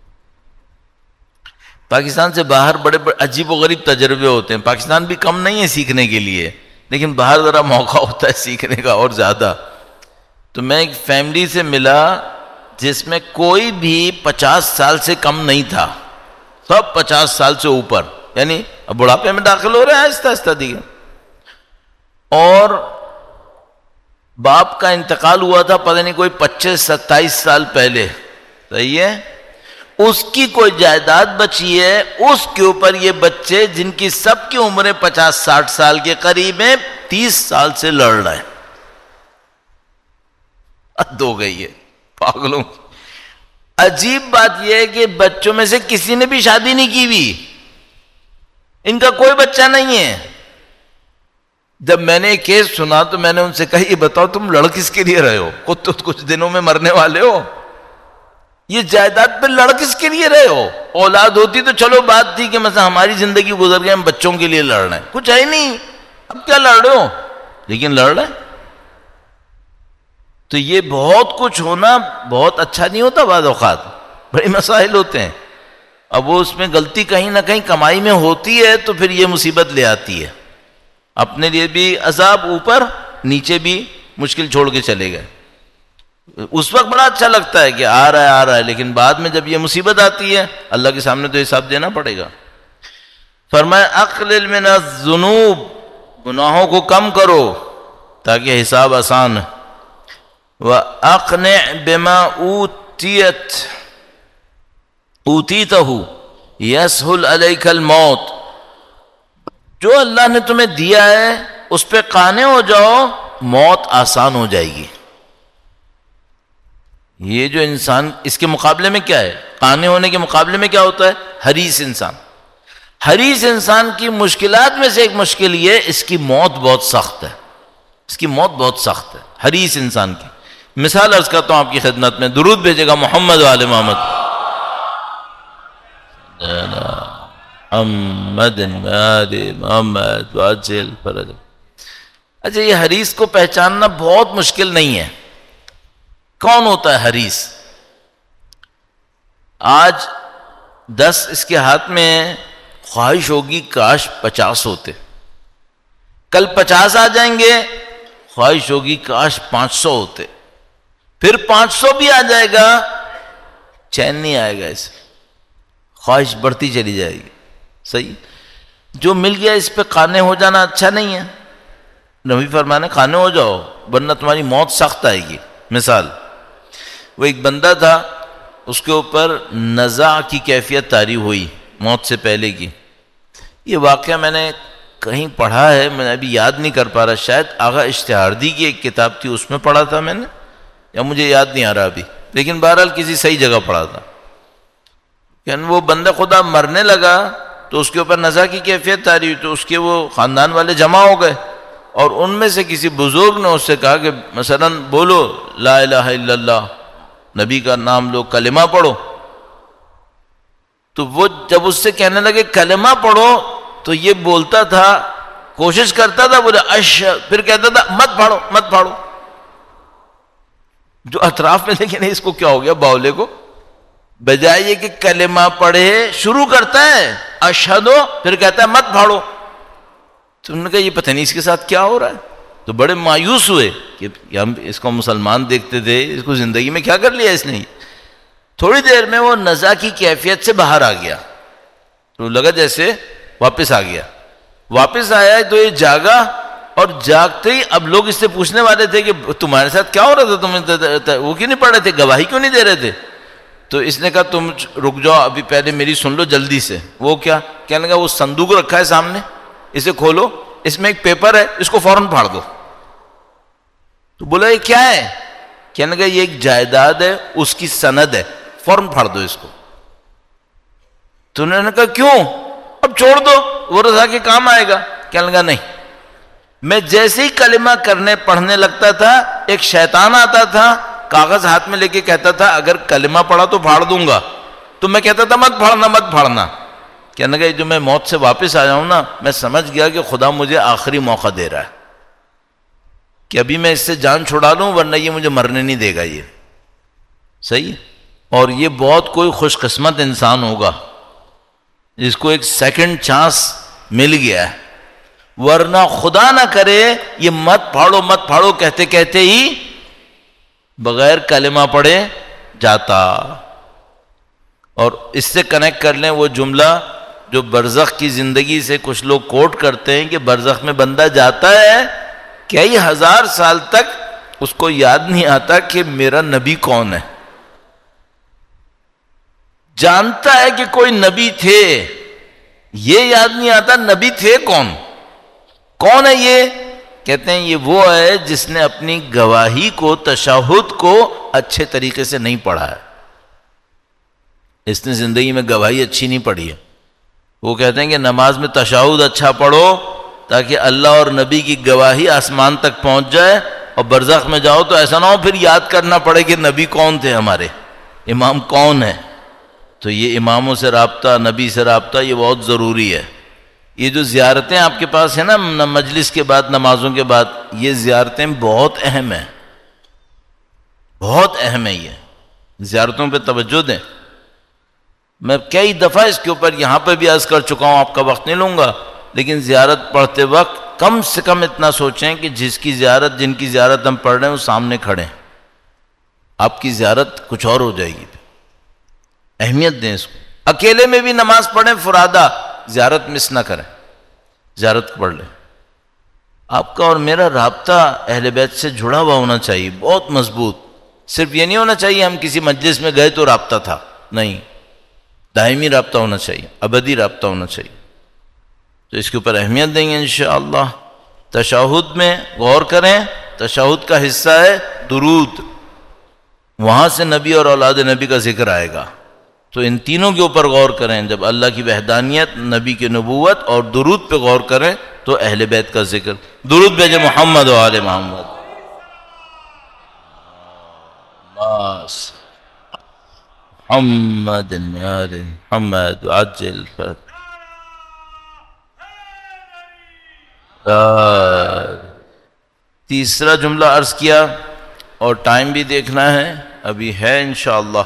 پاکستان سے باہر بڑے بڑے عجیب و غریب تجربے ہوتے ہیں. پاکستان بھی کم نہیں ہے سیکھنے کے لیے، لیکن باہر ذرا موقع ہوتا ہے سیکھنے کا اور زیادہ. تو میں ایک فیملی سے ملا جس میں کوئی بھی 50 سال سے کم نہیں تھا، سب 50 سال سے اوپر، یعنی اب بڑھاپے میں داخل ہو رہے ہیں آہستہ آہستہ دیگے. اور باپ کا انتقال ہوا تھا پتہ نہیں کوئی 25-27 سال پہلے، صحیح ہے، اس کی کوئی جائیداد بچی ہے، اس کے اوپر یہ بچے جن کی سب کی عمریں 50-60 سال کے قریب ہیں 30 سال سے لڑ رہے ہیں. حد ہو گئی ہے پاگلوں. عجیب بات یہ ہے کہ بچوں میں سے کسی نے بھی شادی نہیں کی ہوئی، ان کا کوئی بچہ نہیں ہے. جب میں نے ایک کیس سنا تو میں نے ان سے کہا یہ بتاؤ تم لڑ کس کے لیے رہے ہو، خود تو کچھ دنوں میں مرنے والے ہو، یہ جائیداد پہ لڑ کس کے لیے رہے ہو؟ اولاد ہوتی تو چلو بات تھی کہ مثلا ہماری زندگی گزر گئی، ہم بچوں کے لیے لڑ رہے ہیں، کچھ ہے ہی نہیں، اب کیا لڑ رہے ہو، لیکن لڑ رہے ہیں. تو یہ بہت کچھ ہونا بہت اچھا نہیں ہوتا، بعض اوقات بڑے مسائل ہوتے ہیں. اب وہ اس میں غلطی کہیں نہ کہیں کمائی میں ہوتی ہے تو پھر یہ مصیبت لے آتی ہے، اپنے لیے بھی عذاب، اوپر نیچے بھی مشکل چھوڑ کے چلے گئے. اس وقت بڑا اچھا لگتا ہے کہ آ رہا ہے، لیکن بعد میں جب یہ مصیبت آتی ہے اللہ کے سامنے تو حساب دینا پڑے گا. فرمایا اقلل من الذنوب، گناہوں کو کم کرو تاکہ حساب آسان ہے. وَأَقْنِعْ بِمَا أُوتِيتَهُ يَسْهُلْ عَلَيْكَ الْمَوْتِ، جو اللہ نے تمہیں دیا ہے اس پہ قانع ہو جاؤ، موت آسان ہو جائے گی. یہ جو انسان، اس کے مقابلے میں کیا ہے، قانع ہونے کے مقابلے میں کیا ہوتا ہے؟ حریص انسان. حریص انسان کی مشکلات میں سے ایک مشکل یہ، اس کی موت بہت سخت ہے، اس کی موت بہت سخت ہے حریص انسان کی. مثال عرض کرتا ہوں آپ کی خدمت میں، درود بھیجے گا محمد و آل محمد. محمد آل محمد واجل فرج. اچھا، یہ حریص کو پہچاننا بہت مشکل نہیں ہے. کون ہوتا ہے حریص؟ آج 10 اس کے ہاتھ میں خواہش ہوگی کاش 50 ہوتے، کل 50 آ جائیں گے، خواہش ہوگی کاش 500 ہوتے، پھر 500 بھی آ جائے گا، چین نہیں آئے گا، اسے خواہش بڑھتی چلی جائے گی. صحیح، جو مل گیا اس پہ قانع ہو جانا اچھا نہیں ہے. نبی فرمانے قانع ہو جاؤ ورنہ تمہاری موت سخت آئے گی. مثال، وہ ایک بندہ تھا، اس کے اوپر نزع کی کیفیت طاری ہوئی موت سے پہلے کی. یہ واقعہ میں نے کہیں پڑھا ہے، میں نے ابھی یاد نہیں کر پا رہا، شاید آغا اشتہاردی کی ایک کتاب تھی اس میں پڑھا تھا میں نے، یا مجھے یاد نہیں آ رہا ابھی، لیکن بہرحال کسی صحیح جگہ پڑھا تھا. یعنی وہ بندہ خدا مرنے لگا تو اس کے اوپر نزع کی کیفیت طاری ہوئی، تو اس کے وہ خاندان والے جمع ہو گئے اور ان میں سے کسی بزرگ نے اس سے کہا کہ مثلا بولو لا الہ الا اللہ، نبی کا نام لو، کلمہ پڑھو، تو وہ جب اس سے کہنے لگے کلمہ پڑھو تو یہ بولتا تھا، کوشش کرتا تھا، بولے پھر کہتا تھا مت پڑھو مت پڑھو. جو اطراف میں دیکھیں اس کو کیا ہو گیا باولے کو، بجائے یہ کہ کلمہ پڑھے شروع کرتا ہے اشہدو، پھر کہتا ہے مت پڑھو. تو انہوں نے کہا یہ پتہ نہیں اس کے ساتھ کیا ہو رہا ہے. تو بڑے مایوس ہوئے کہ ہم اس کو مسلمان دیکھتے تھے، اس کو زندگی میں کیا کر لیا اس نے. تھوڑی دیر میں وہ نزا کی کیفیت سے باہر آ گیا، تو لگا جیسے واپس آ گیا. واپس آیا تو یہ جاگا، اور جاگتے ہی اب لوگ اس سے پوچھنے والے تھے کہ تمہارے ساتھ کیا ہو رہا تھا، تم وہ کیوں نہیں پڑھ رہے تھے، گواہی کیوں نہیں دے رہے تھے. تو اس نے کہا تم رک جاؤ ابھی، پہلے میری سن لو جلدی سے. وہ کیا کہنے لگا، وہ صندوق رکھا ہے سامنے، اسے کھولو، اس میں ایک پیپر ہے، اس کو فوراً پھاڑ دو. تو بولا یہ کیا ہے، کہنے لگا یہ ایک جائیداد ہے، اس کی سند ہے، فوراً پھاڑ دو اس کو. تو انہوں نے کہا کیوں، اب چھوڑ دو، وہ رضا کے کام آئے گا. کہنے لگا نہیں، میں جیسے ہی کلمہ کرنے پڑھنے لگتا تھا ایک شیطان آتا تھا، کاغذ ہاتھ میں لے کے کہتا تھا اگر کلمہ پڑھا تو پھاڑ دوں گا. تو میں کہتا تھا مت پھاڑنا مت پھاڑنا. کہنے لگا جو میں موت سے واپس آیا ہوں نا، میں سمجھ گیا کہ خدا مجھے آخری موقع دے رہا ہے کہ ابھی میں اس سے جان چھڑا لوں، ورنہ یہ مجھے مرنے نہیں دے گا. یہ صحیح. اور یہ بہت کوئی خوش قسمت انسان ہوگا جس کو ایک سیکنڈ چانس مل گیا ہے، ورنہ خدا نہ کرے یہ مت پھاڑو کہتے کہتے ہی بغیر کلمہ پڑھے جاتا. اور اس سے کنیکٹ کر لیں وہ جملہ جو برزخ کی زندگی سے کچھ لوگ کوٹ کرتے ہیں کہ برزخ میں بندہ جاتا ہے کئی ہزار سال تک اس کو یاد نہیں آتا کہ میرا نبی کون ہے. جانتا ہے کہ کوئی نبی تھے، یہ یاد نہیں آتا نبی تھے کون ہے. یہ کہتے ہیں یہ وہ ہے جس نے اپنی گواہی کو، تشہد کو اچھے طریقے سے نہیں پڑھا ہے. اس نے زندگی میں گواہی اچھی نہیں پڑھی ہے. وہ کہتے ہیں کہ نماز میں تشہد اچھا پڑھو تاکہ اللہ اور نبی کی گواہی آسمان تک پہنچ جائے، اور برزخ میں جاؤ تو ایسا نہ ہو پھر یاد کرنا پڑے کہ نبی کون تھے، ہمارے امام کون ہے. تو یہ اماموں سے رابطہ، نبی سے رابطہ، یہ بہت ضروری ہے. یہ جو زیارتیں آپ کے پاس ہیں نا مجلس کے بعد، نمازوں کے بعد، یہ زیارتیں بہت اہم ہیں، بہت اہم ہے. یہ زیارتوں پہ توجہ دیں. میں کئی دفعہ اس کے اوپر یہاں پہ بھی عرض کر چکا ہوں، آپ کا وقت نہیں لوں گا، لیکن زیارت پڑھتے وقت کم سے کم اتنا سوچیں کہ جن کی زیارت ہم پڑھ رہے ہیں وہ سامنے کھڑے ہیں. آپ کی زیارت کچھ اور ہو جائے گی. اہمیت دیں اس کو. اکیلے میں بھی نماز پڑھیں فرادہ، زیارت مس نہ کریں، زیارت پڑھ لیں. آپ کا اور میرا رابطہ اہل بیت سے جڑا ہوا ہونا چاہیے، بہت مضبوط. صرف یہ نہیں ہونا چاہیے ہم کسی مجلس میں گئے تو رابطہ تھا، نہیں، دائمی رابطہ ہونا چاہیے، ابدی رابطہ ہونا چاہیے. تو اس کے اوپر اہمیت دیں گے انشاءاللہ. تشہد میں غور کریں، تشہد کا حصہ ہے درود، وہاں سے نبی اور اولاد نبی کا ذکر آئے گا. تو ان تینوں کے اوپر غور کریں. جب اللہ کی وحدانیت، نبی کی نبوت اور درود پہ غور کریں تو اہل بیت کا ذکر. درود بھیجے محمد و آل محمد. محمد آل محمد عجل تیسرا جملہ عرض کیا، اور ٹائم بھی دیکھنا ہے، ابھی ہے انشاءاللہ.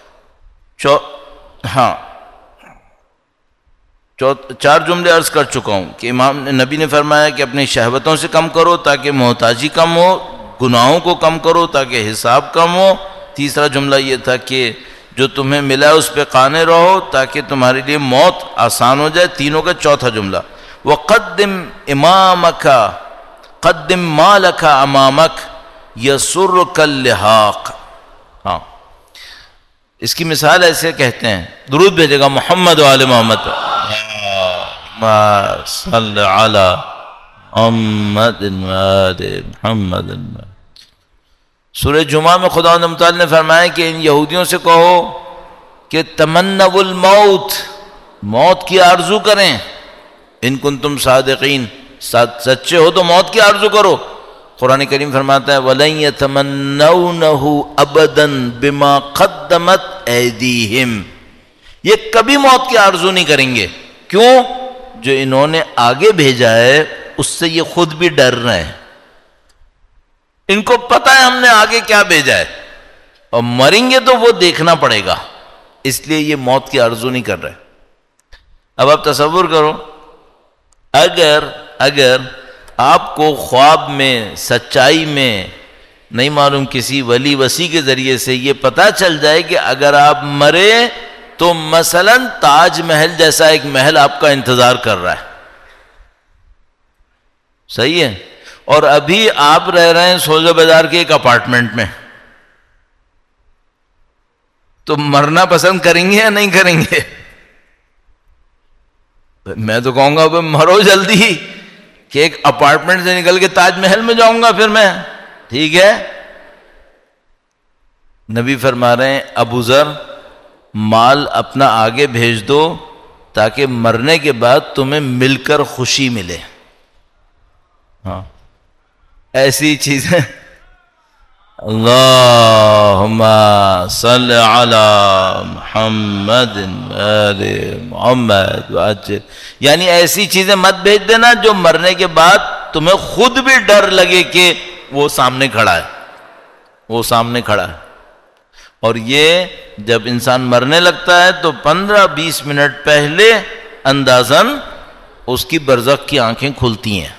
چار جملے عرض کر چکا ہوں کہ امام نبی نے فرمایا کہ اپنی شہوتوں سے کم کرو تاکہ محتاجی کم ہو، گناہوں کو کم کرو تاکہ حساب کم ہو. تیسرا جملہ یہ تھا کہ جو تمہیں ملا اس پہ قانے رہو تاکہ تمہارے لیے موت آسان ہو جائے. تینوں کا چوتھا جملہ وَقَدِّمْ إِمَامَكَ قَدِّمْ مَا لَكَ أَمَامَكَ يَسُرُّكَ اللِّحَاقُ. ہاں، اس کی مثال ایسے کہتے ہیں، درود بھیجے گا محمد و آل محمد. صلی علی محمد و آل محمد. سورہ جمعہ میں خدا متعال نے فرمایا کہ ان یہودیوں سے کہو کہ تمنوا الموت، موت کی آرزو کریں، ان کنتم صادقین، سچے ہو تو موت کی آرزو کرو. قرآن کریم فرماتا ہے وَلَن يَتَمَنَّوْنَهُ أَبَدًا بِمَا قَدَّمَتْ أَيْدِيهِمْ، یہ کبھی موت کی آرزو نہیں کریں گے. کیوں؟ جو انہوں نے آگے بھیجا ہے اس سے یہ خود بھی ڈر رہے ہیں. ان کو پتہ ہے ہم نے آگے کیا بھیجا ہے، اور مریں گے تو وہ دیکھنا پڑے گا، اس لیے یہ موت کی آرزو نہیں کر رہے. اب آپ تصور کرو، اگر آپ کو خواب میں، سچائی میں، نہیں معلوم کسی ولی وسیع کے ذریعے سے یہ پتہ چل جائے کہ اگر آپ مرے تو مثلا تاج محل جیسا ایک محل آپ کا انتظار کر رہا ہے، صحیح ہے، اور ابھی آپ رہ رہے ہیں سوجا بازار کے ایک اپارٹمنٹ میں، تو مرنا پسند کریں گے یا نہیں کریں گے؟ میں تو کہوں گا مرو جلدی کہ ایک اپارٹمنٹ سے نکل کے تاج محل میں جاؤں گا پھر میں. ٹھیک ہے، نبی فرما رہے ہیں ابو ذر مال اپنا آگے بھیج دو تاکہ مرنے کے بعد تمہیں مل کر خوشی ملے. ہاں ایسی چیزیں. اللہم صل علی محمد آل محمد وعجل، یعنی ایسی چیزیں مت بھیج دینا جو مرنے کے بعد تمہیں خود بھی ڈر لگے کہ وہ سامنے کھڑا ہے، وہ سامنے کھڑا ہے. اور یہ جب انسان مرنے لگتا ہے تو 15-20 منٹ پہلے اندازاً اس کی برزخ کی آنکھیں کھلتی ہیں،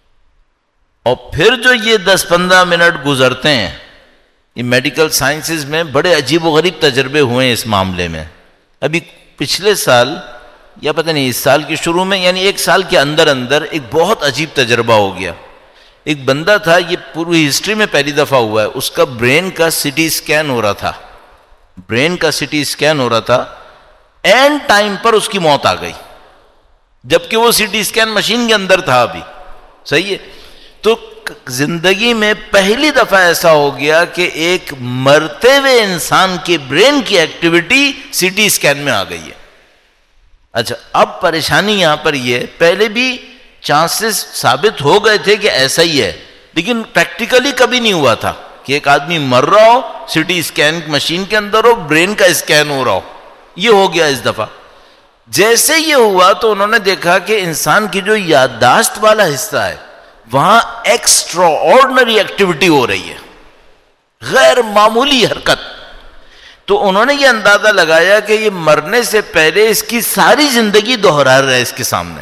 اور پھر جو یہ 10-15 منٹ گزرتے ہیں، یہ میڈیکل سائنسز میں بڑے عجیب و غریب تجربے ہوئے ہیں اس معاملے میں. ابھی پچھلے سال یا پتہ نہیں اس سال کے شروع میں، یعنی ایک سال کے اندر ایک بہت عجیب تجربہ ہو گیا. ایک بندہ تھا، یہ پوری ہسٹری میں پہلی دفعہ ہوا ہے، اس کا برین کا سٹی اسکین ہو رہا تھا، برین کا سٹی اسکین ہو رہا تھا، اینڈ ٹائم پر اس کی موت آ گئی، جبکہ وہ سٹی اسکین مشین کے اندر تھا ابھی. صحیح ہے، تو زندگی میں پہلی دفعہ ایسا ہو گیا کہ ایک مرتے ہوئے انسان کے برین کی ایکٹیویٹی سٹی اسکین میں آ گئی ہے. اچھا، اب پریشانی یہاں پر یہ، پہلے بھی چانسز ثابت ہو گئے تھے کہ ایسا ہی ہے، لیکن پریکٹیکلی کبھی نہیں ہوا تھا کہ ایک آدمی مر رہا ہو، سٹی اسکین مشین کے اندر ہو، برین کا اسکین ہو رہا ہو. یہ ہو گیا اس دفعہ. جیسے یہ ہوا تو انہوں نے دیکھا کہ انسان کی جو یادداشت والا حصہ ہے وہاں ایکسٹرا آرڈنری ایکٹیویٹی ہو رہی ہے، غیر معمولی حرکت. تو انہوں نے یہ اندازہ لگایا کہ یہ مرنے سے پہلے اس کی ساری زندگی دوہرا رہا ہے، اس کے سامنے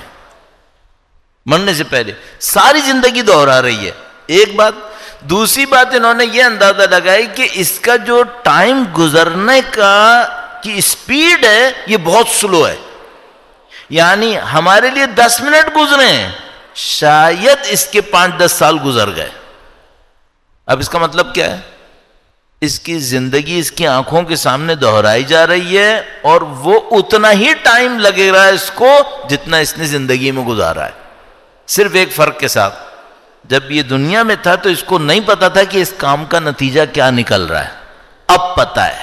مرنے سے پہلے ساری زندگی دوہرا رہی ہے. ایک بات. دوسری بات انہوں نے یہ اندازہ لگائی کہ اس کا جو ٹائم گزرنے کا کی اسپیڈ ہے یہ بہت سلو ہے، یعنی ہمارے لیے 10 منٹ گزرے ہیں، شاید اس کے 5-10 سال گزر گئے. اب اس کا مطلب کیا ہے؟ اس کی زندگی اس کی آنکھوں کے سامنے دہرائی جا رہی ہے، اور وہ اتنا ہی ٹائم لگے رہا ہے اس کو جتنا اس نے زندگی میں گزارا ہے. صرف ایک فرق کے ساتھ، جب یہ دنیا میں تھا تو اس کو نہیں پتا تھا کہ اس کام کا نتیجہ کیا نکل رہا ہے. اب پتا ہے،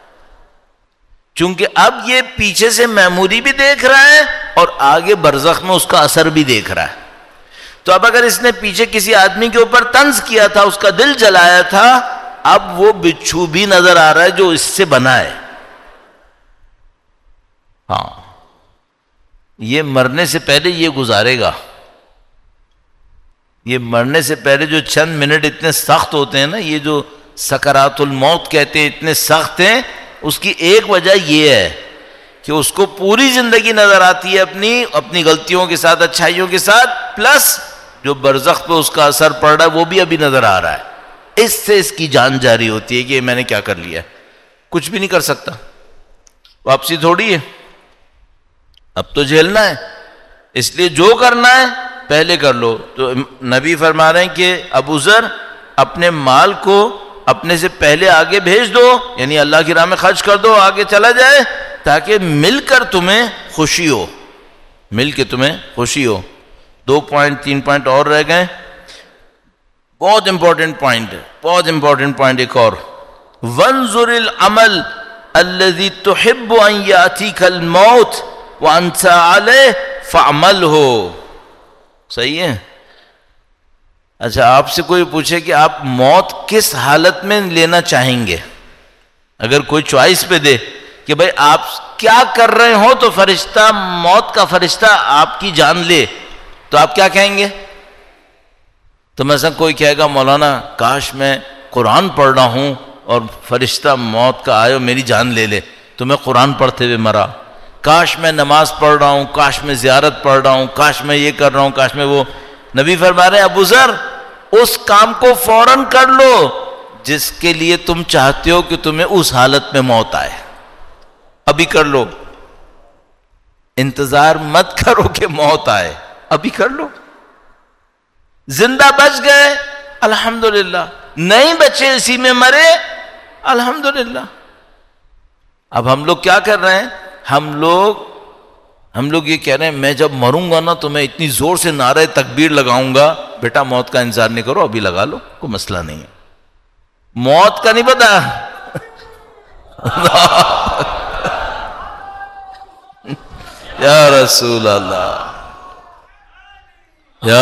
چونکہ اب یہ پیچھے سے میموری بھی دیکھ رہا ہے اور آگے برزخ میں اس کا اثر بھی دیکھ رہا ہے. تو اب اگر اس نے پیچھے کسی آدمی کے اوپر طنز کیا تھا، اس کا دل جلایا تھا، اب وہ بچھو بھی نظر آ رہا ہے جو اس سے بنا ہے. ہاں، یہ مرنے سے پہلے یہ گزارے گا. یہ مرنے سے پہلے جو چند منٹ اتنے سخت ہوتے ہیں نا، یہ جو سکرات الموت کہتے ہیں، اتنے سخت ہیں. اس کی ایک وجہ یہ ہے کہ اس کو پوری زندگی نظر آتی ہے اپنی غلطیوں کے ساتھ، اچھائیوں کے ساتھ، پلس جو برزخ پہ اس کا اثر پڑ رہا ہے وہ بھی ابھی نظر آ رہا ہے. اس سے اس کی جان جاری ہوتی ہے کہ میں نے کیا کر لیا. کچھ بھی نہیں کر سکتا، واپسی تھوڑی ہے. اب تو جھیلنا ہے، اس لیے جو کرنا ہے پہلے کر لو. تو نبی فرما رہے ہیں کہ ابو ذر اپنے مال کو اپنے سے پہلے آگے بھیج دو، یعنی اللہ کی راہ میں خرچ کر دو، آگے چلا جائے، تاکہ مل کر تمہیں خوشی ہو، مل کے تمہیں خوشی ہو. 2-3 پوائنٹ اور رہ گئے، بہت امپورٹنٹ پوائنٹ ہے، بہت امپورٹنٹ پوائنٹ ایک اور. وانظر العمل الذي تحب ان ياتيك الموت وانت عليه فاعمله. صحیح ہے؟ اچھا، آپ سے کوئی پوچھے کہ آپ موت کس حالت میں لینا چاہیں گے، اگر کوئی چوائس پہ دے کہ بھائی آپ کیا کر رہے ہو تو فرشتہ، موت کا فرشتہ آپ کی جان لے، تو آپ کیا کہیں گے؟ تو مثلا کوئی کہے گا مولانا کاش میں قرآن پڑھ رہا ہوں اور فرشتہ موت کا آئے اور میری جان لے لے تو میں قرآن پڑھتے ہوئے مرا، کاش میں نماز پڑھ رہا ہوں، کاش میں زیارت پڑھ رہا ہوں، کاش میں یہ کر رہا ہوں، کاش میں وہ۔ نبی فرما رہے ہیں ابو ذر اس کام کو فوراً کر لو جس کے لیے تم چاہتے ہو کہ تمہیں اس حالت میں موت آئے، ابھی کر لو، انتظار مت کرو کہ موت آئے، ابھی کر لو۔ زندہ بچ گئے الحمدللہ، نہیں بچے اسی میں مرے الحمدللہ۔ اب ہم لوگ کیا کر رہے ہیں؟ ہم لوگ یہ کہہ رہے ہیں میں جب مروں گا نا تو میں اتنی زور سے نعرہ تکبیر لگاؤں گا۔ بیٹا موت کا انتظار نہیں کرو، ابھی لگا لو، کوئی مسئلہ نہیں ہے، موت کا نہیں پتا۔ یا رسول اللہ، یا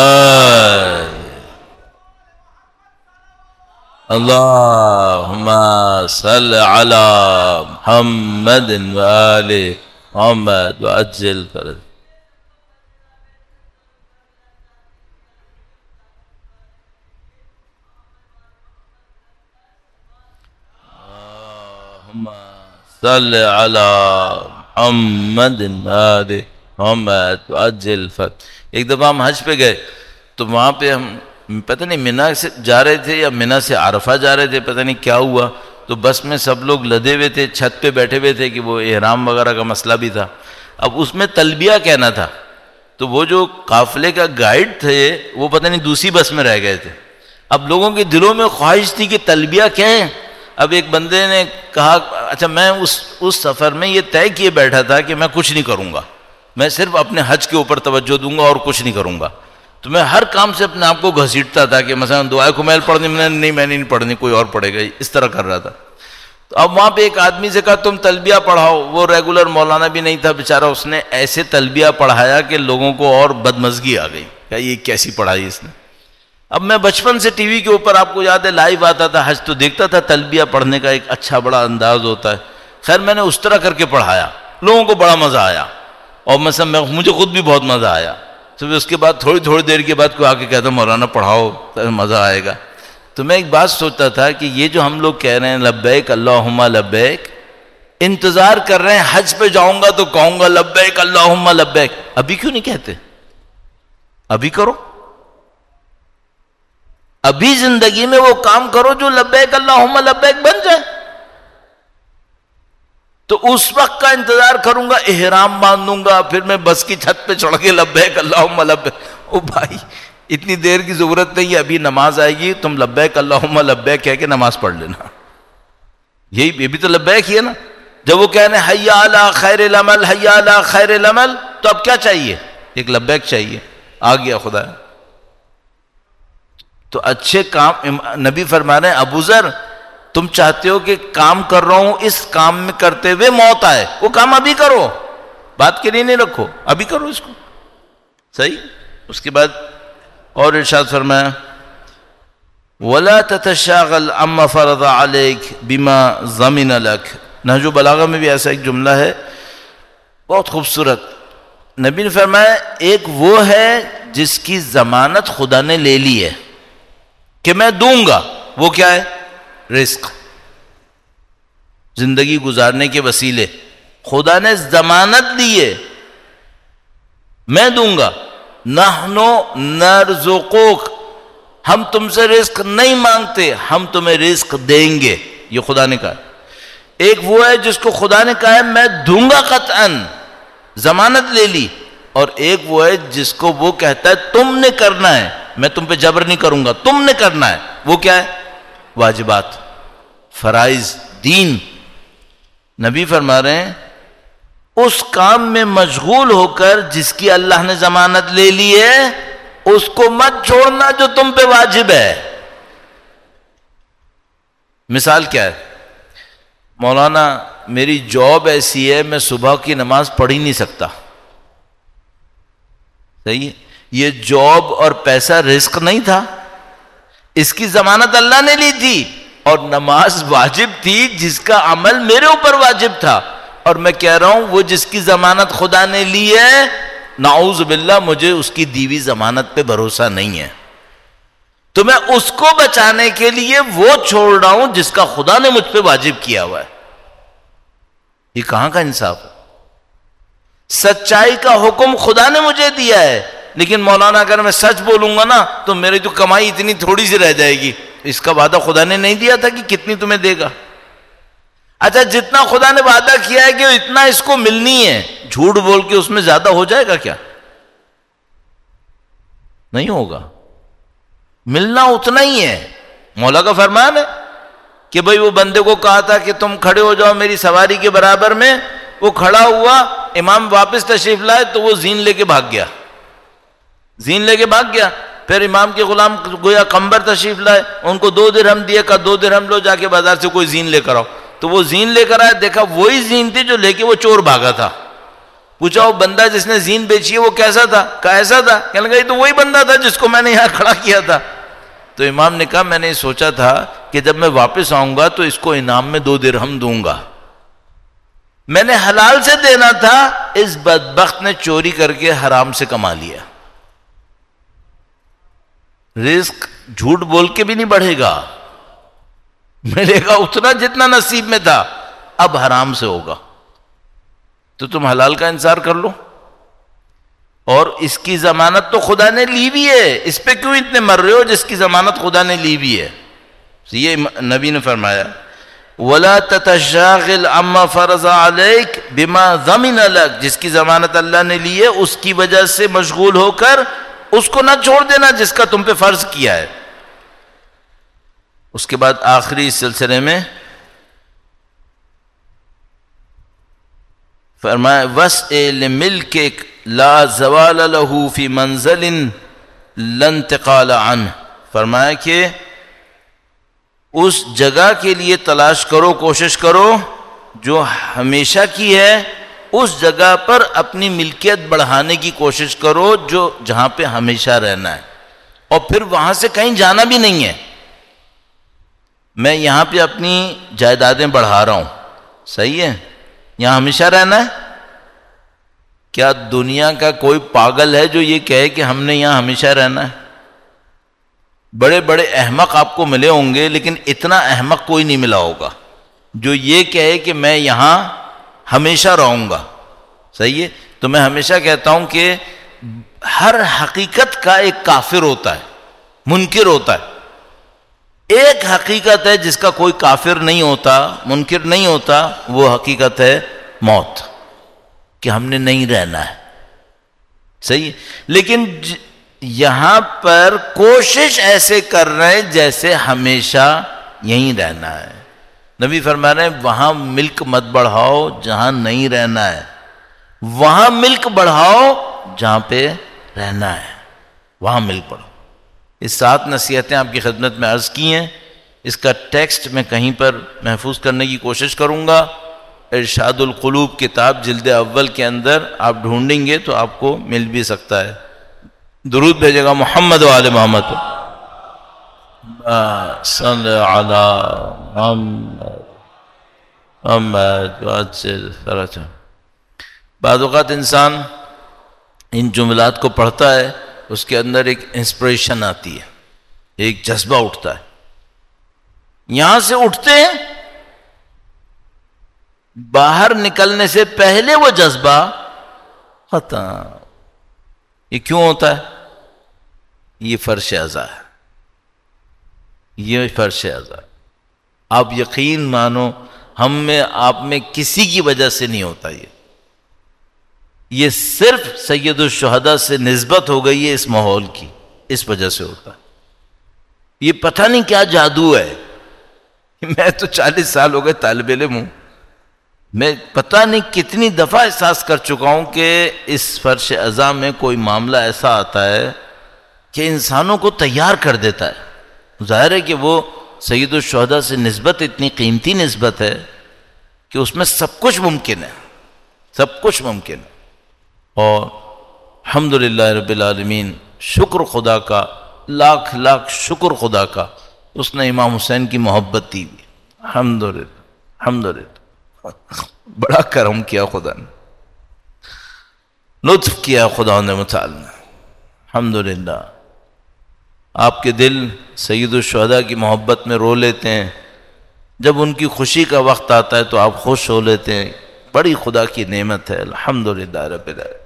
اللہم صل علی محمد و آل محمد وعجل فرج۔ اللہم صل علی محمد و آل محمد وعجل فرج۔ ایک دفعہ ہم حج پہ گئے تو وہاں پہ ہم پتہ نہیں منی سے جا رہے تھے یا منی سے عرفہ جا رہے تھے، پتہ نہیں کیا ہوا، تو بس میں سب لوگ لدے ہوئے تھے، چھت پہ بیٹھے ہوئے تھے کہ وہ احرام وغیرہ کا مسئلہ بھی تھا۔ اب اس میں تلبیہ کہنا تھا، تو وہ جو قافلے کا گائیڈ تھے وہ پتہ نہیں دوسری بس میں رہ گئے تھے۔ اب لوگوں کے دلوں میں خواہش تھی کہ تلبیہ کہیں۔ اب ایک بندے نے کہا اچھا میں اس سفر میں یہ طے کیے بیٹھا تھا کہ میں کچھ نہیں کروں گا، میں صرف اپنے حج کے اوپر توجہ دوں گا اور کچھ نہیں کروں گا، تو میں ہر کام سے اپنے آپ کو گھسیٹتا تھا کہ مثلا دعائے کمیل پڑھنی، میں نہیں پڑھنی، کوئی اور پڑھے گا، اس طرح کر رہا تھا۔ تو اب وہاں پہ ایک آدمی سے کہا تم تلبیہ پڑھاؤ، وہ ریگولر مولانا بھی نہیں تھا بیچارہ، اس نے ایسے تلبیہ پڑھایا کہ لوگوں کو اور بدمزگی آ گئی کہ یہ کیسی پڑھائی اس نے۔ اب میں بچپن سے ٹی وی کے اوپر آپ کو یاد ہے لائیو آتا تھا حج، تو دیکھتا تھا تلبیہ پڑھنے کا ایک اچھا بڑا انداز ہوتا ہے، خیر میں نے اس طرح کر کے پڑھایا، لوگوں کو بڑا مزہ آیا، اور مثلا مجھے خود بھی بہت مزہ آیا۔ تو اس کے بعد تھوڑی دیر کے بعد کوئی آ کے کہتا مولانا پڑھاؤ مزہ آئے گا۔ تو میں ایک بات سوچتا تھا کہ یہ جو ہم لوگ کہہ رہے ہیں لبیک اللہم لبیک، انتظار کر رہے ہیں حج پہ جاؤں گا تو کہوں گا لبیک اللہم لبیک، ابھی کیوں نہیں کہتے؟ ابھی کرو، ابھی زندگی میں وہ کام کرو جو لبیک اللہم لبیک بن جائے۔ تو اس وقت کا انتظار کروں گا، احرام باندھوں گا، پھر میں بس کی چھت پہ چڑھ کے لبیک اللہم لبیک۔ او بھائی اتنی دیر کی ضرورت نہیں ہے، ابھی نماز آئے گی، تم لبیک اللہم لبیک کہہ کے نماز پڑھ لینا، یہ بھی تو لبیک ہی ہے نا۔ جب وہ کہنے حی علی خیر العمل، حی علی خیر العمل، تو اب کیا چاہیے؟ ایک لبیک چاہیے، آ گیا خدا۔ تو اچھے کام، نبی فرما رہے ہیں ابو ذر تم چاہتے ہو کہ کام کر رہا ہوں، اس کام میں کرتے ہوئے موت آئے، وہ کام ابھی کرو، بات کے لیے نہیں رکھو، ابھی کرو اس کو، صحیح۔ اس کے بعد اور ارشاد فرمایا وَلَا تَتَشَاغَلْ عَمَّا فَرَضَ عَلَيْكَ بِمَا ضَمِنَ لَكَ۔ نہج البلاغہ میں بھی ایسا ایک جملہ ہے بہت خوبصورت، نبی نے فرمایا ایک وہ ہے جس کی ضمانت خدا نے لے لی ہے کہ میں دوں گا، وہ کیا ہے؟ رزق، زندگی گزارنے کے وسیلے، خدا نے ضمانت دی ہے میں دوں گا۔ نحنو نرزقوک، ہم تم سے رزق نہیں مانگتے، ہم تمہیں رزق دیں گے، یہ خدا نے کہا۔ ایک وہ ہے جس کو خدا نے کہا ہے میں دوں گا قطعاً، ضمانت لے لی، اور ایک وہ ہے جس کو وہ کہتا ہے تم نے کرنا ہے، میں تم پہ جبر نہیں کروں گا، تم نے کرنا ہے۔ وہ کیا ہے؟ واجبات، فرائض، دین۔ نبی فرما رہے ہیں اس کام میں مشغول ہو کر جس کی اللہ نے ضمانت لے لی ہے اس کو مت چھوڑنا جو تم پہ واجب ہے۔ مثال کیا ہے؟ مولانا میری جاب ایسی ہے میں صبح کی نماز پڑھ ہی نہیں سکتا، صحیح ہے، یہ جاب اور پیسہ رزق نہیں تھا، اس کی ضمانت اللہ نے لی تھی، اور نماز واجب تھی جس کا عمل میرے اوپر واجب تھا، اور میں کہہ رہا ہوں وہ جس کی ضمانت خدا نے لی ہے، نعوذ باللہ مجھے اس کی دیوی ضمانت پہ بھروسہ نہیں ہے، تو میں اس کو بچانے کے لیے وہ چھوڑ رہا ہوں جس کا خدا نے مجھ پہ واجب کیا ہوا ہے۔ یہ کہاں کا انصاف ہے؟ سچائی کا حکم خدا نے مجھے دیا ہے، لیکن مولانا اگر میں سچ بولوں گا نا تو میری تو کمائی اتنی تھوڑی سی رہ جائے گی، اس کا وعدہ خدا نے نہیں دیا تھا کہ کتنی تمہیں دے گا؟ اچھا جتنا خدا نے وعدہ کیا ہے کہ اتنا اس کو ملنی ہے، جھوٹ بول کے اس میں زیادہ ہو جائے گا کیا؟ نہیں ہوگا، ملنا اتنا ہی ہے۔ مولا کا فرمان ہے کہ بھئی وہ بندے کو کہا تھا کہ تم کھڑے ہو جاؤ میری سواری کے برابر میں، وہ کھڑا ہوا، امام واپس تشریف لائے تو وہ زین لے کے بھاگ گیا، زین لے کے بھاگ گیا۔ پھر امام کے غلام گویا قمبر تشریف لائے، ان کو 2 درہم دیے، کہا 2 درہم لو، جا کے بازار سے کوئی زین لے کر آؤ، تو وہ زین لے کر آئے، دیکھا وہی زین تھی جو لے کے وہ چور بھاگا تھا۔ پوچھا وہ بندہ جس نے زین بیچی ہے وہ کیسا تھا؟ کہا ایسا تھا۔ کہنے لگا یہ تو وہی بندہ تھا جس کو میں نے یہاں کھڑا کیا تھا۔ تو امام نے کہا میں نے سوچا تھا کہ جب میں واپس آؤں گا تو اس کو انعام میں 2 درہم دوں گا، میں نے حلال سے دینا تھا، اس بدبخت نے چوری کر کے حرام سے کما لیا۔ رزق جھوٹ بول کے بھی نہیں بڑھے گا، ملے گا اتنا جتنا نصیب میں تھا، اب حرام سے ہوگا، تو تم حلال کا انتظار کر لو۔ اور اس کی ضمانت تو خدا نے لی بھی ہے، اس پہ کیوں اتنے مر رہے ہو جس کی ضمانت خدا نے لی بھی ہے؟ یہ نبی نے فرمایا وَلَا تَتَشَاغِلْ عَمَّا فَرَضَ عَلَيْكَ بِمَا ضَمِنَ لَكَ، جس کی ضمانت اللہ نے لی ہے اس کی وجہ سے مشغول ہو کر اس کو نہ چھوڑ دینا جس کا تم پہ فرض کیا ہے۔ اس کے بعد آخری اس سلسلے میں فرمایا وَاسْأَ لِمِلْكِكَ لَا زَوَالَ لَهُ فِي مَنْزَلٍ لَا انتقال عَنْهُ، فرمایا کہ اس جگہ کے لیے تلاش کرو، کوشش کرو جو ہمیشہ کی ہے، اس جگہ پر اپنی ملکیت بڑھانے کی کوشش کرو جو جہاں پہ ہمیشہ رہنا ہے، اور پھر وہاں سے کہیں جانا بھی نہیں ہے۔ میں یہاں پہ اپنی جائیدادیں بڑھا رہا ہوں، صحیح ہے، یہاں ہمیشہ رہنا ہے؟ کیا دنیا کا کوئی پاگل ہے جو یہ کہے کہ ہم نے یہاں ہمیشہ رہنا ہے؟ بڑے بڑے احمق آپ کو ملے ہوں گے، لیکن اتنا احمق کوئی نہیں ملا ہوگا جو یہ کہے کہ میں یہاں ہمیشہ رہوں گا، صحیح ہے؟ تو میں ہمیشہ کہتا ہوں کہ ہر حقیقت کا ایک کافر ہوتا ہے، منکر ہوتا ہے۔ ایک حقیقت ہے جس کا کوئی کافر نہیں ہوتا، منکر نہیں ہوتا، وہ حقیقت ہے موت، کہ ہم نے نہیں رہنا ہے، صحیح ہے؟ لیکن یہاں پر کوشش ایسے کر رہے ہیں جیسے ہمیشہ یہیں رہنا ہے۔ نبی فرما رہے ہیں وہاں ملک مت بڑھاؤ جہاں نہیں رہنا ہے، وہاں ملک بڑھاؤ جہاں پہ رہنا ہے، وہاں ملک بڑھاؤ۔ یہ 7 نصیحتیں آپ کی خدمت میں عرض کی ہیں، اس کا ٹیکسٹ میں کہیں پر محفوظ کرنے کی کوشش کروں گا۔ ارشاد القلوب کتاب جلد اول کے اندر آپ ڈھونڈیں گے تو آپ کو مل بھی سکتا ہے۔ درود بھیجے گا محمد و آل محمد صلی علی محمد سے۔ بعض اوقات انسان ان جملات کو پڑھتا ہے، اس کے اندر ایک انسپریشن آتی ہے، ایک جذبہ اٹھتا ہے، یہاں سے اٹھتے ہیں، باہر نکلنے سے پہلے وہ جذبہ ختم۔ یہ کیوں ہوتا ہے؟ یہ فرش اعضاء ہے، یہ فرش اعضاء۔ آپ یقین مانو ہم میں آپ میں کسی کی وجہ سے نہیں ہوتا، یہ صرف سید الشہداء سے نسبت ہو گئی ہے اس ماحول کی، اس وجہ سے ہوتا ہے۔ یہ پتہ نہیں کیا جادو ہے، میں تو 40 سال ہو گئے طالب علم ہوں، میں پتہ نہیں کتنی دفعہ احساس کر چکا ہوں کہ اس فرش اعضاء میں کوئی معاملہ ایسا آتا ہے کہ انسانوں کو تیار کر دیتا ہے۔ ظاہر ہے کہ وہ سید الشہداء سے نسبت اتنی قیمتی نسبت ہے کہ اس میں سب کچھ ممکن ہے، سب کچھ ممکن ہے۔ اور الحمدللہ رب العالمین، شکر خدا کا، لاکھ لاکھ شکر خدا کا، اس نے امام حسین کی محبت دی. الحمدللہ الحمدللہ، بڑا کرم کیا خدا نے، لطف کیا خدا نے متعال نے. الحمدللہ آپ کے دل سید الشہداء کی محبت میں رو لیتے ہیں، جب ان کی خوشی کا وقت آتا ہے تو آپ خوش ہو لیتے ہیں. بڑی خدا کی نعمت ہے. الحمدللہ رب العالمین.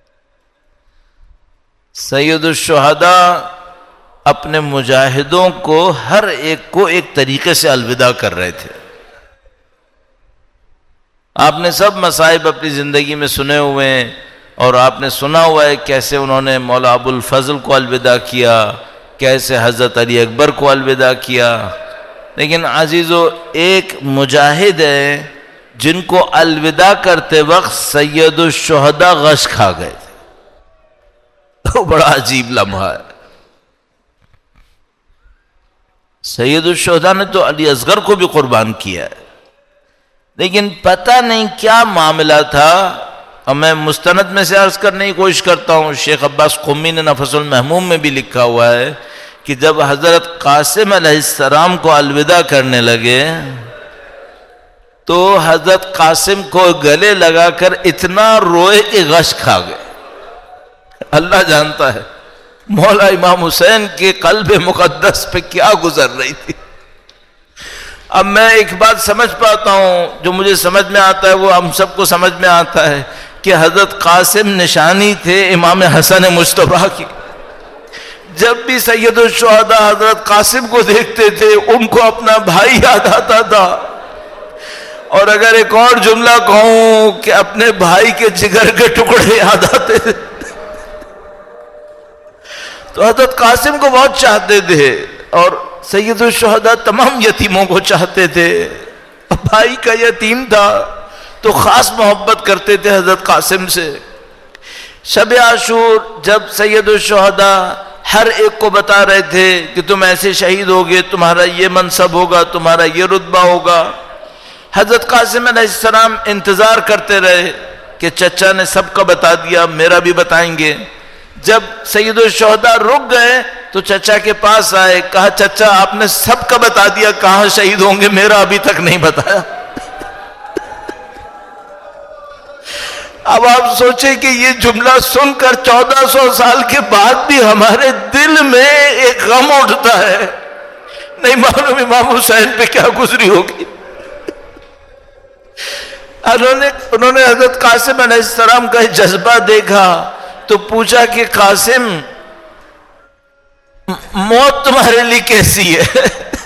سید الشہداء اپنے مجاہدوں کو ہر ایک کو ایک طریقے سے الوداع کر رہے تھے. آپ نے سب مصائب اپنی زندگی میں سنے ہوئے ہیں، اور آپ نے سنا ہوا ہے کیسے انہوں نے مولا ابو الفضل کو الوداع کیا، کیسے حضرت علی اکبر کو الوداع کیا. لیکن عزیزو، ایک مجاہد ہے جن کو الوداع کرتے وقت سید الشہداء غش کھا گئے تھے. تو بڑا عجیب لمحہ ہے. سید الشہداء نے تو علی اصغر کو بھی قربان کیا ہے، لیکن پتہ نہیں کیا معاملہ تھا. اور میں مستند میں سے عرض کرنے کی کوشش کرتا ہوں، شیخ عباس قمی نے نفس المحموم میں بھی لکھا ہوا ہے کہ جب حضرت قاسم علیہ السلام کو الوداع کرنے لگے تو حضرت قاسم کو گلے لگا کر اتنا روئے کہ غش کھا گئے. اللہ جانتا ہے مولا امام حسین کے قلب مقدس پہ کیا گزر رہی تھی. اب میں ایک بات سمجھ پاتا ہوں، جو مجھے سمجھ میں آتا ہے وہ ہم سب کو سمجھ میں آتا ہے کہ حضرت قاسم نشانی تھے امام حسن مصطفیٰ کی. جب بھی سید الشہداء حضرت قاسم کو دیکھتے تھے ان کو اپنا بھائی یاد آتا تھا. اور اگر ایک اور جملہ کہوں کہ اپنے بھائی کے جگر کے ٹکڑے یاد آتے تھے. تو حضرت قاسم کو بہت چاہتے تھے، اور سید الشہداء تمام یتیموں کو چاہتے تھے. بھائی کا یتیم تھا تو خاص محبت کرتے تھے حضرت قاسم سے. شب عاشور جب سید الشہداء ہر ایک کو بتا رہے تھے کہ تم ایسے شہید ہوگے، تمہارا یہ منصب ہوگا، تمہارا یہ رتبہ ہوگا، حضرت قاسم علیہ السلام انتظار کرتے رہے کہ چچا نے سب کا بتا دیا، میرا بھی بتائیں گے. جب سید الشہداء رک گئے تو چچا کے پاس آئے، کہا چچا آپ نے سب کا بتا دیا، کہاں شہید ہوں گے، میرا ابھی تک نہیں بتایا. اب آپ سوچیں کہ یہ جملہ سن کر 1400 سال کے بعد بھی ہمارے دل میں ایک غم اٹھتا ہے. نہیں معلوم امام حسین پہ کیا گزری ہوگی. انہوں نے حضرت قاسم علیہ السلام کا جذبہ دیکھا تو پوچھا کہ قاسم موت تمہارے لیے کیسی ہے؟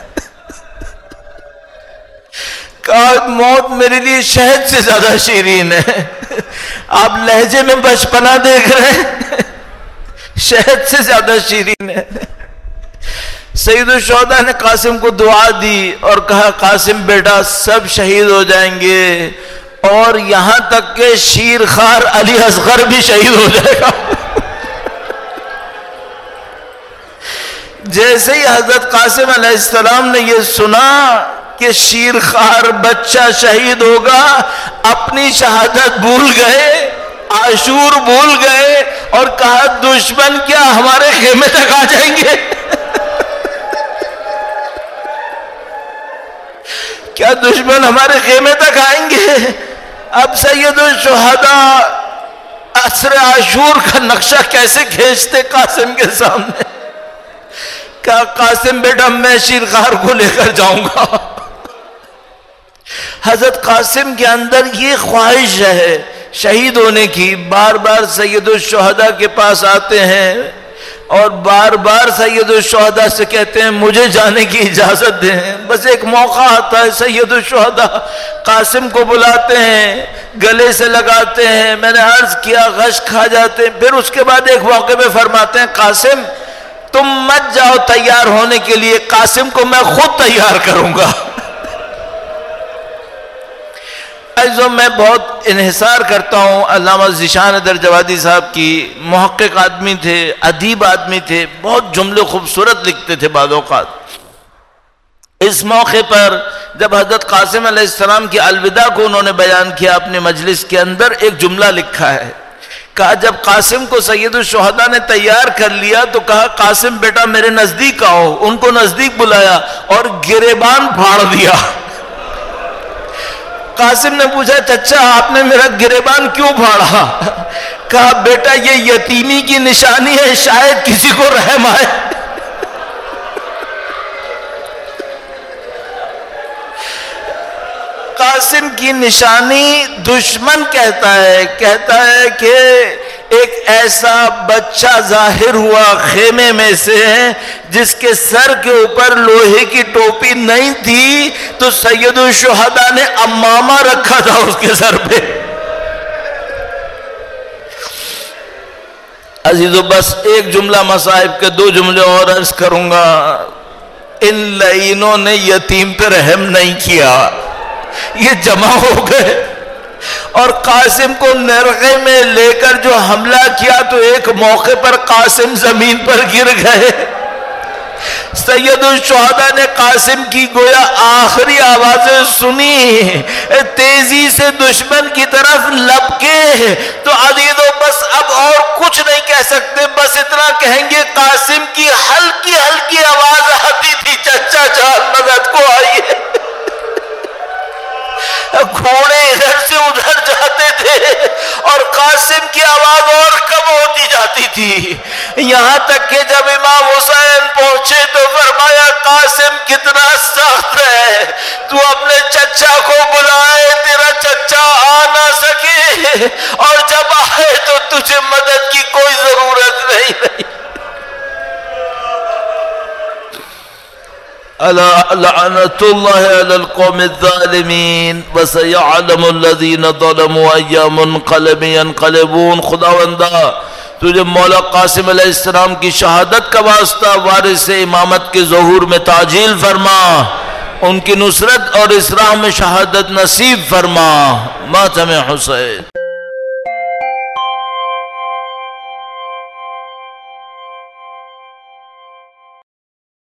کہا موت میرے لیے شہد سے زیادہ شیرین ہے. آپ لہجے میں بچپنا دیکھ رہے ہیں، شہد سے زیادہ شیرین ہے. سید الشہداء نے قاسم کو دعا دی اور کہا قاسم بیٹا سب شہید ہو جائیں گے، اور یہاں تک کہ شیر خوار علی اصغر بھی شہید ہو جائے گا. جیسے ہی حضرت قاسم علیہ السلام نے یہ سنا کہ شیر خوار بچہ شہید ہوگا، اپنی شہادت بھول گئے، عاشور بھول گئے، اور کہا دشمن کیا ہمارے خیمے تک آ جائیں گے؟ کیا دشمن ہمارے خیمے تک آئیں گے؟ اب سید الشہداء عصر عاشور کا نقشہ کیسے کھینچتے قاسم کے سامنے. کہا قاسم بیٹا میں شیرخوار کو لے کر جاؤں گا. حضرت قاسم کے اندر یہ خواہش ہے شہید ہونے کی. بار بار سید الشہداء کے پاس آتے ہیں اور بار بار سید الشہداء سے کہتے ہیں مجھے جانے کی اجازت دیں. بس ایک موقع آتا ہے، سید الشہداء قاسم کو بلاتے ہیں، گلے سے لگاتے ہیں، میں نے عرض کیا غش کھا جاتے ہیں. پھر اس کے بعد ایک موقع پہ فرماتے ہیں قاسم تم مت جاؤ تیار ہونے کے لیے، قاسم کو میں خود تیار کروں گا. عزیزوں میں بہت انحصار کرتا ہوں علامہ ذیشان حیدر جوادی صاحب کی. محقق آدمی تھے، ادیب آدمی تھے، بہت جملے خوبصورت لکھتے تھے بعض اوقات. اس موقع پر جب حضرت قاسم علیہ السلام کی الوداع کو انہوں نے بیان کیا اپنے مجلس کے اندر، ایک جملہ لکھا ہے کہا جب قاسم کو سید الشہداء نے تیار کر لیا تو کہا قاسم بیٹا میرے نزدیک آؤ. ان کو نزدیک بلایا اور گریبان پھاڑ دیا. قاسم نے پوچھا چچا آپ نے میرا گریبان کیوں پھاڑا؟ کہا بیٹا یہ یتیمی کی نشانی ہے، شاید کسی کو رحم آئے. قاسم کی نشانی دشمن کہتا ہے کہ ایک ایسا بچہ ظاہر ہوا خیمے میں سے جس کے سر کے اوپر لوہے کی ٹوپی نہیں تھی، تو سید الشہداء نے امامہ رکھا تھا اس کے سر پہ. عزیزو بس ایک جملہ مصائب کے 2 جملے اور عرض کروں گا. ان لعینوں نے یتیم پہ رحم نہیں کیا، یہ جمع ہو گئے اور قاسم کو نرغے میں لے کر جو حملہ کیا تو ایک موقع پر قاسم زمین پر گر گئے. سید الشہداء نے قاسم کی گویا آخری آوازیں سنی، تیزی سے دشمن کی طرف لپکے. تو عزیزو بس اب اور کچھ نہیں کہہ سکتے، بس اتنا کہیں گے قاسم کی ہلکی ہلکی آواز آتی تھی چچا جان مدد کو آئیے. گھوڑے ادھر سے ادھر جاتے تھے اور قاسم کی آواز اور کم ہوتی جاتی تھی، یہاں تک کہ جب امام حسین پہنچے تو فرمایا قاسم کتنا سخت ہے، تو اپنے چچا کو بلائے، تیرا چچا آ نہ سکے اور جب آئے تو تجھے مدد کی کوئی ضرورت نہیں. لعنت اللہ علی القوم الظالمین وسیعلم الذین ظلموا ای منقلب ینقلبون. خداوندا تجھے مولا قاسم علیہ السلام کی شہادت کا واسطہ وارث امامت کے ظہور میں تعجیل فرما، ان کی نصرت اور اصلاح میں شہادت نصیب فرما. ماتم حسین.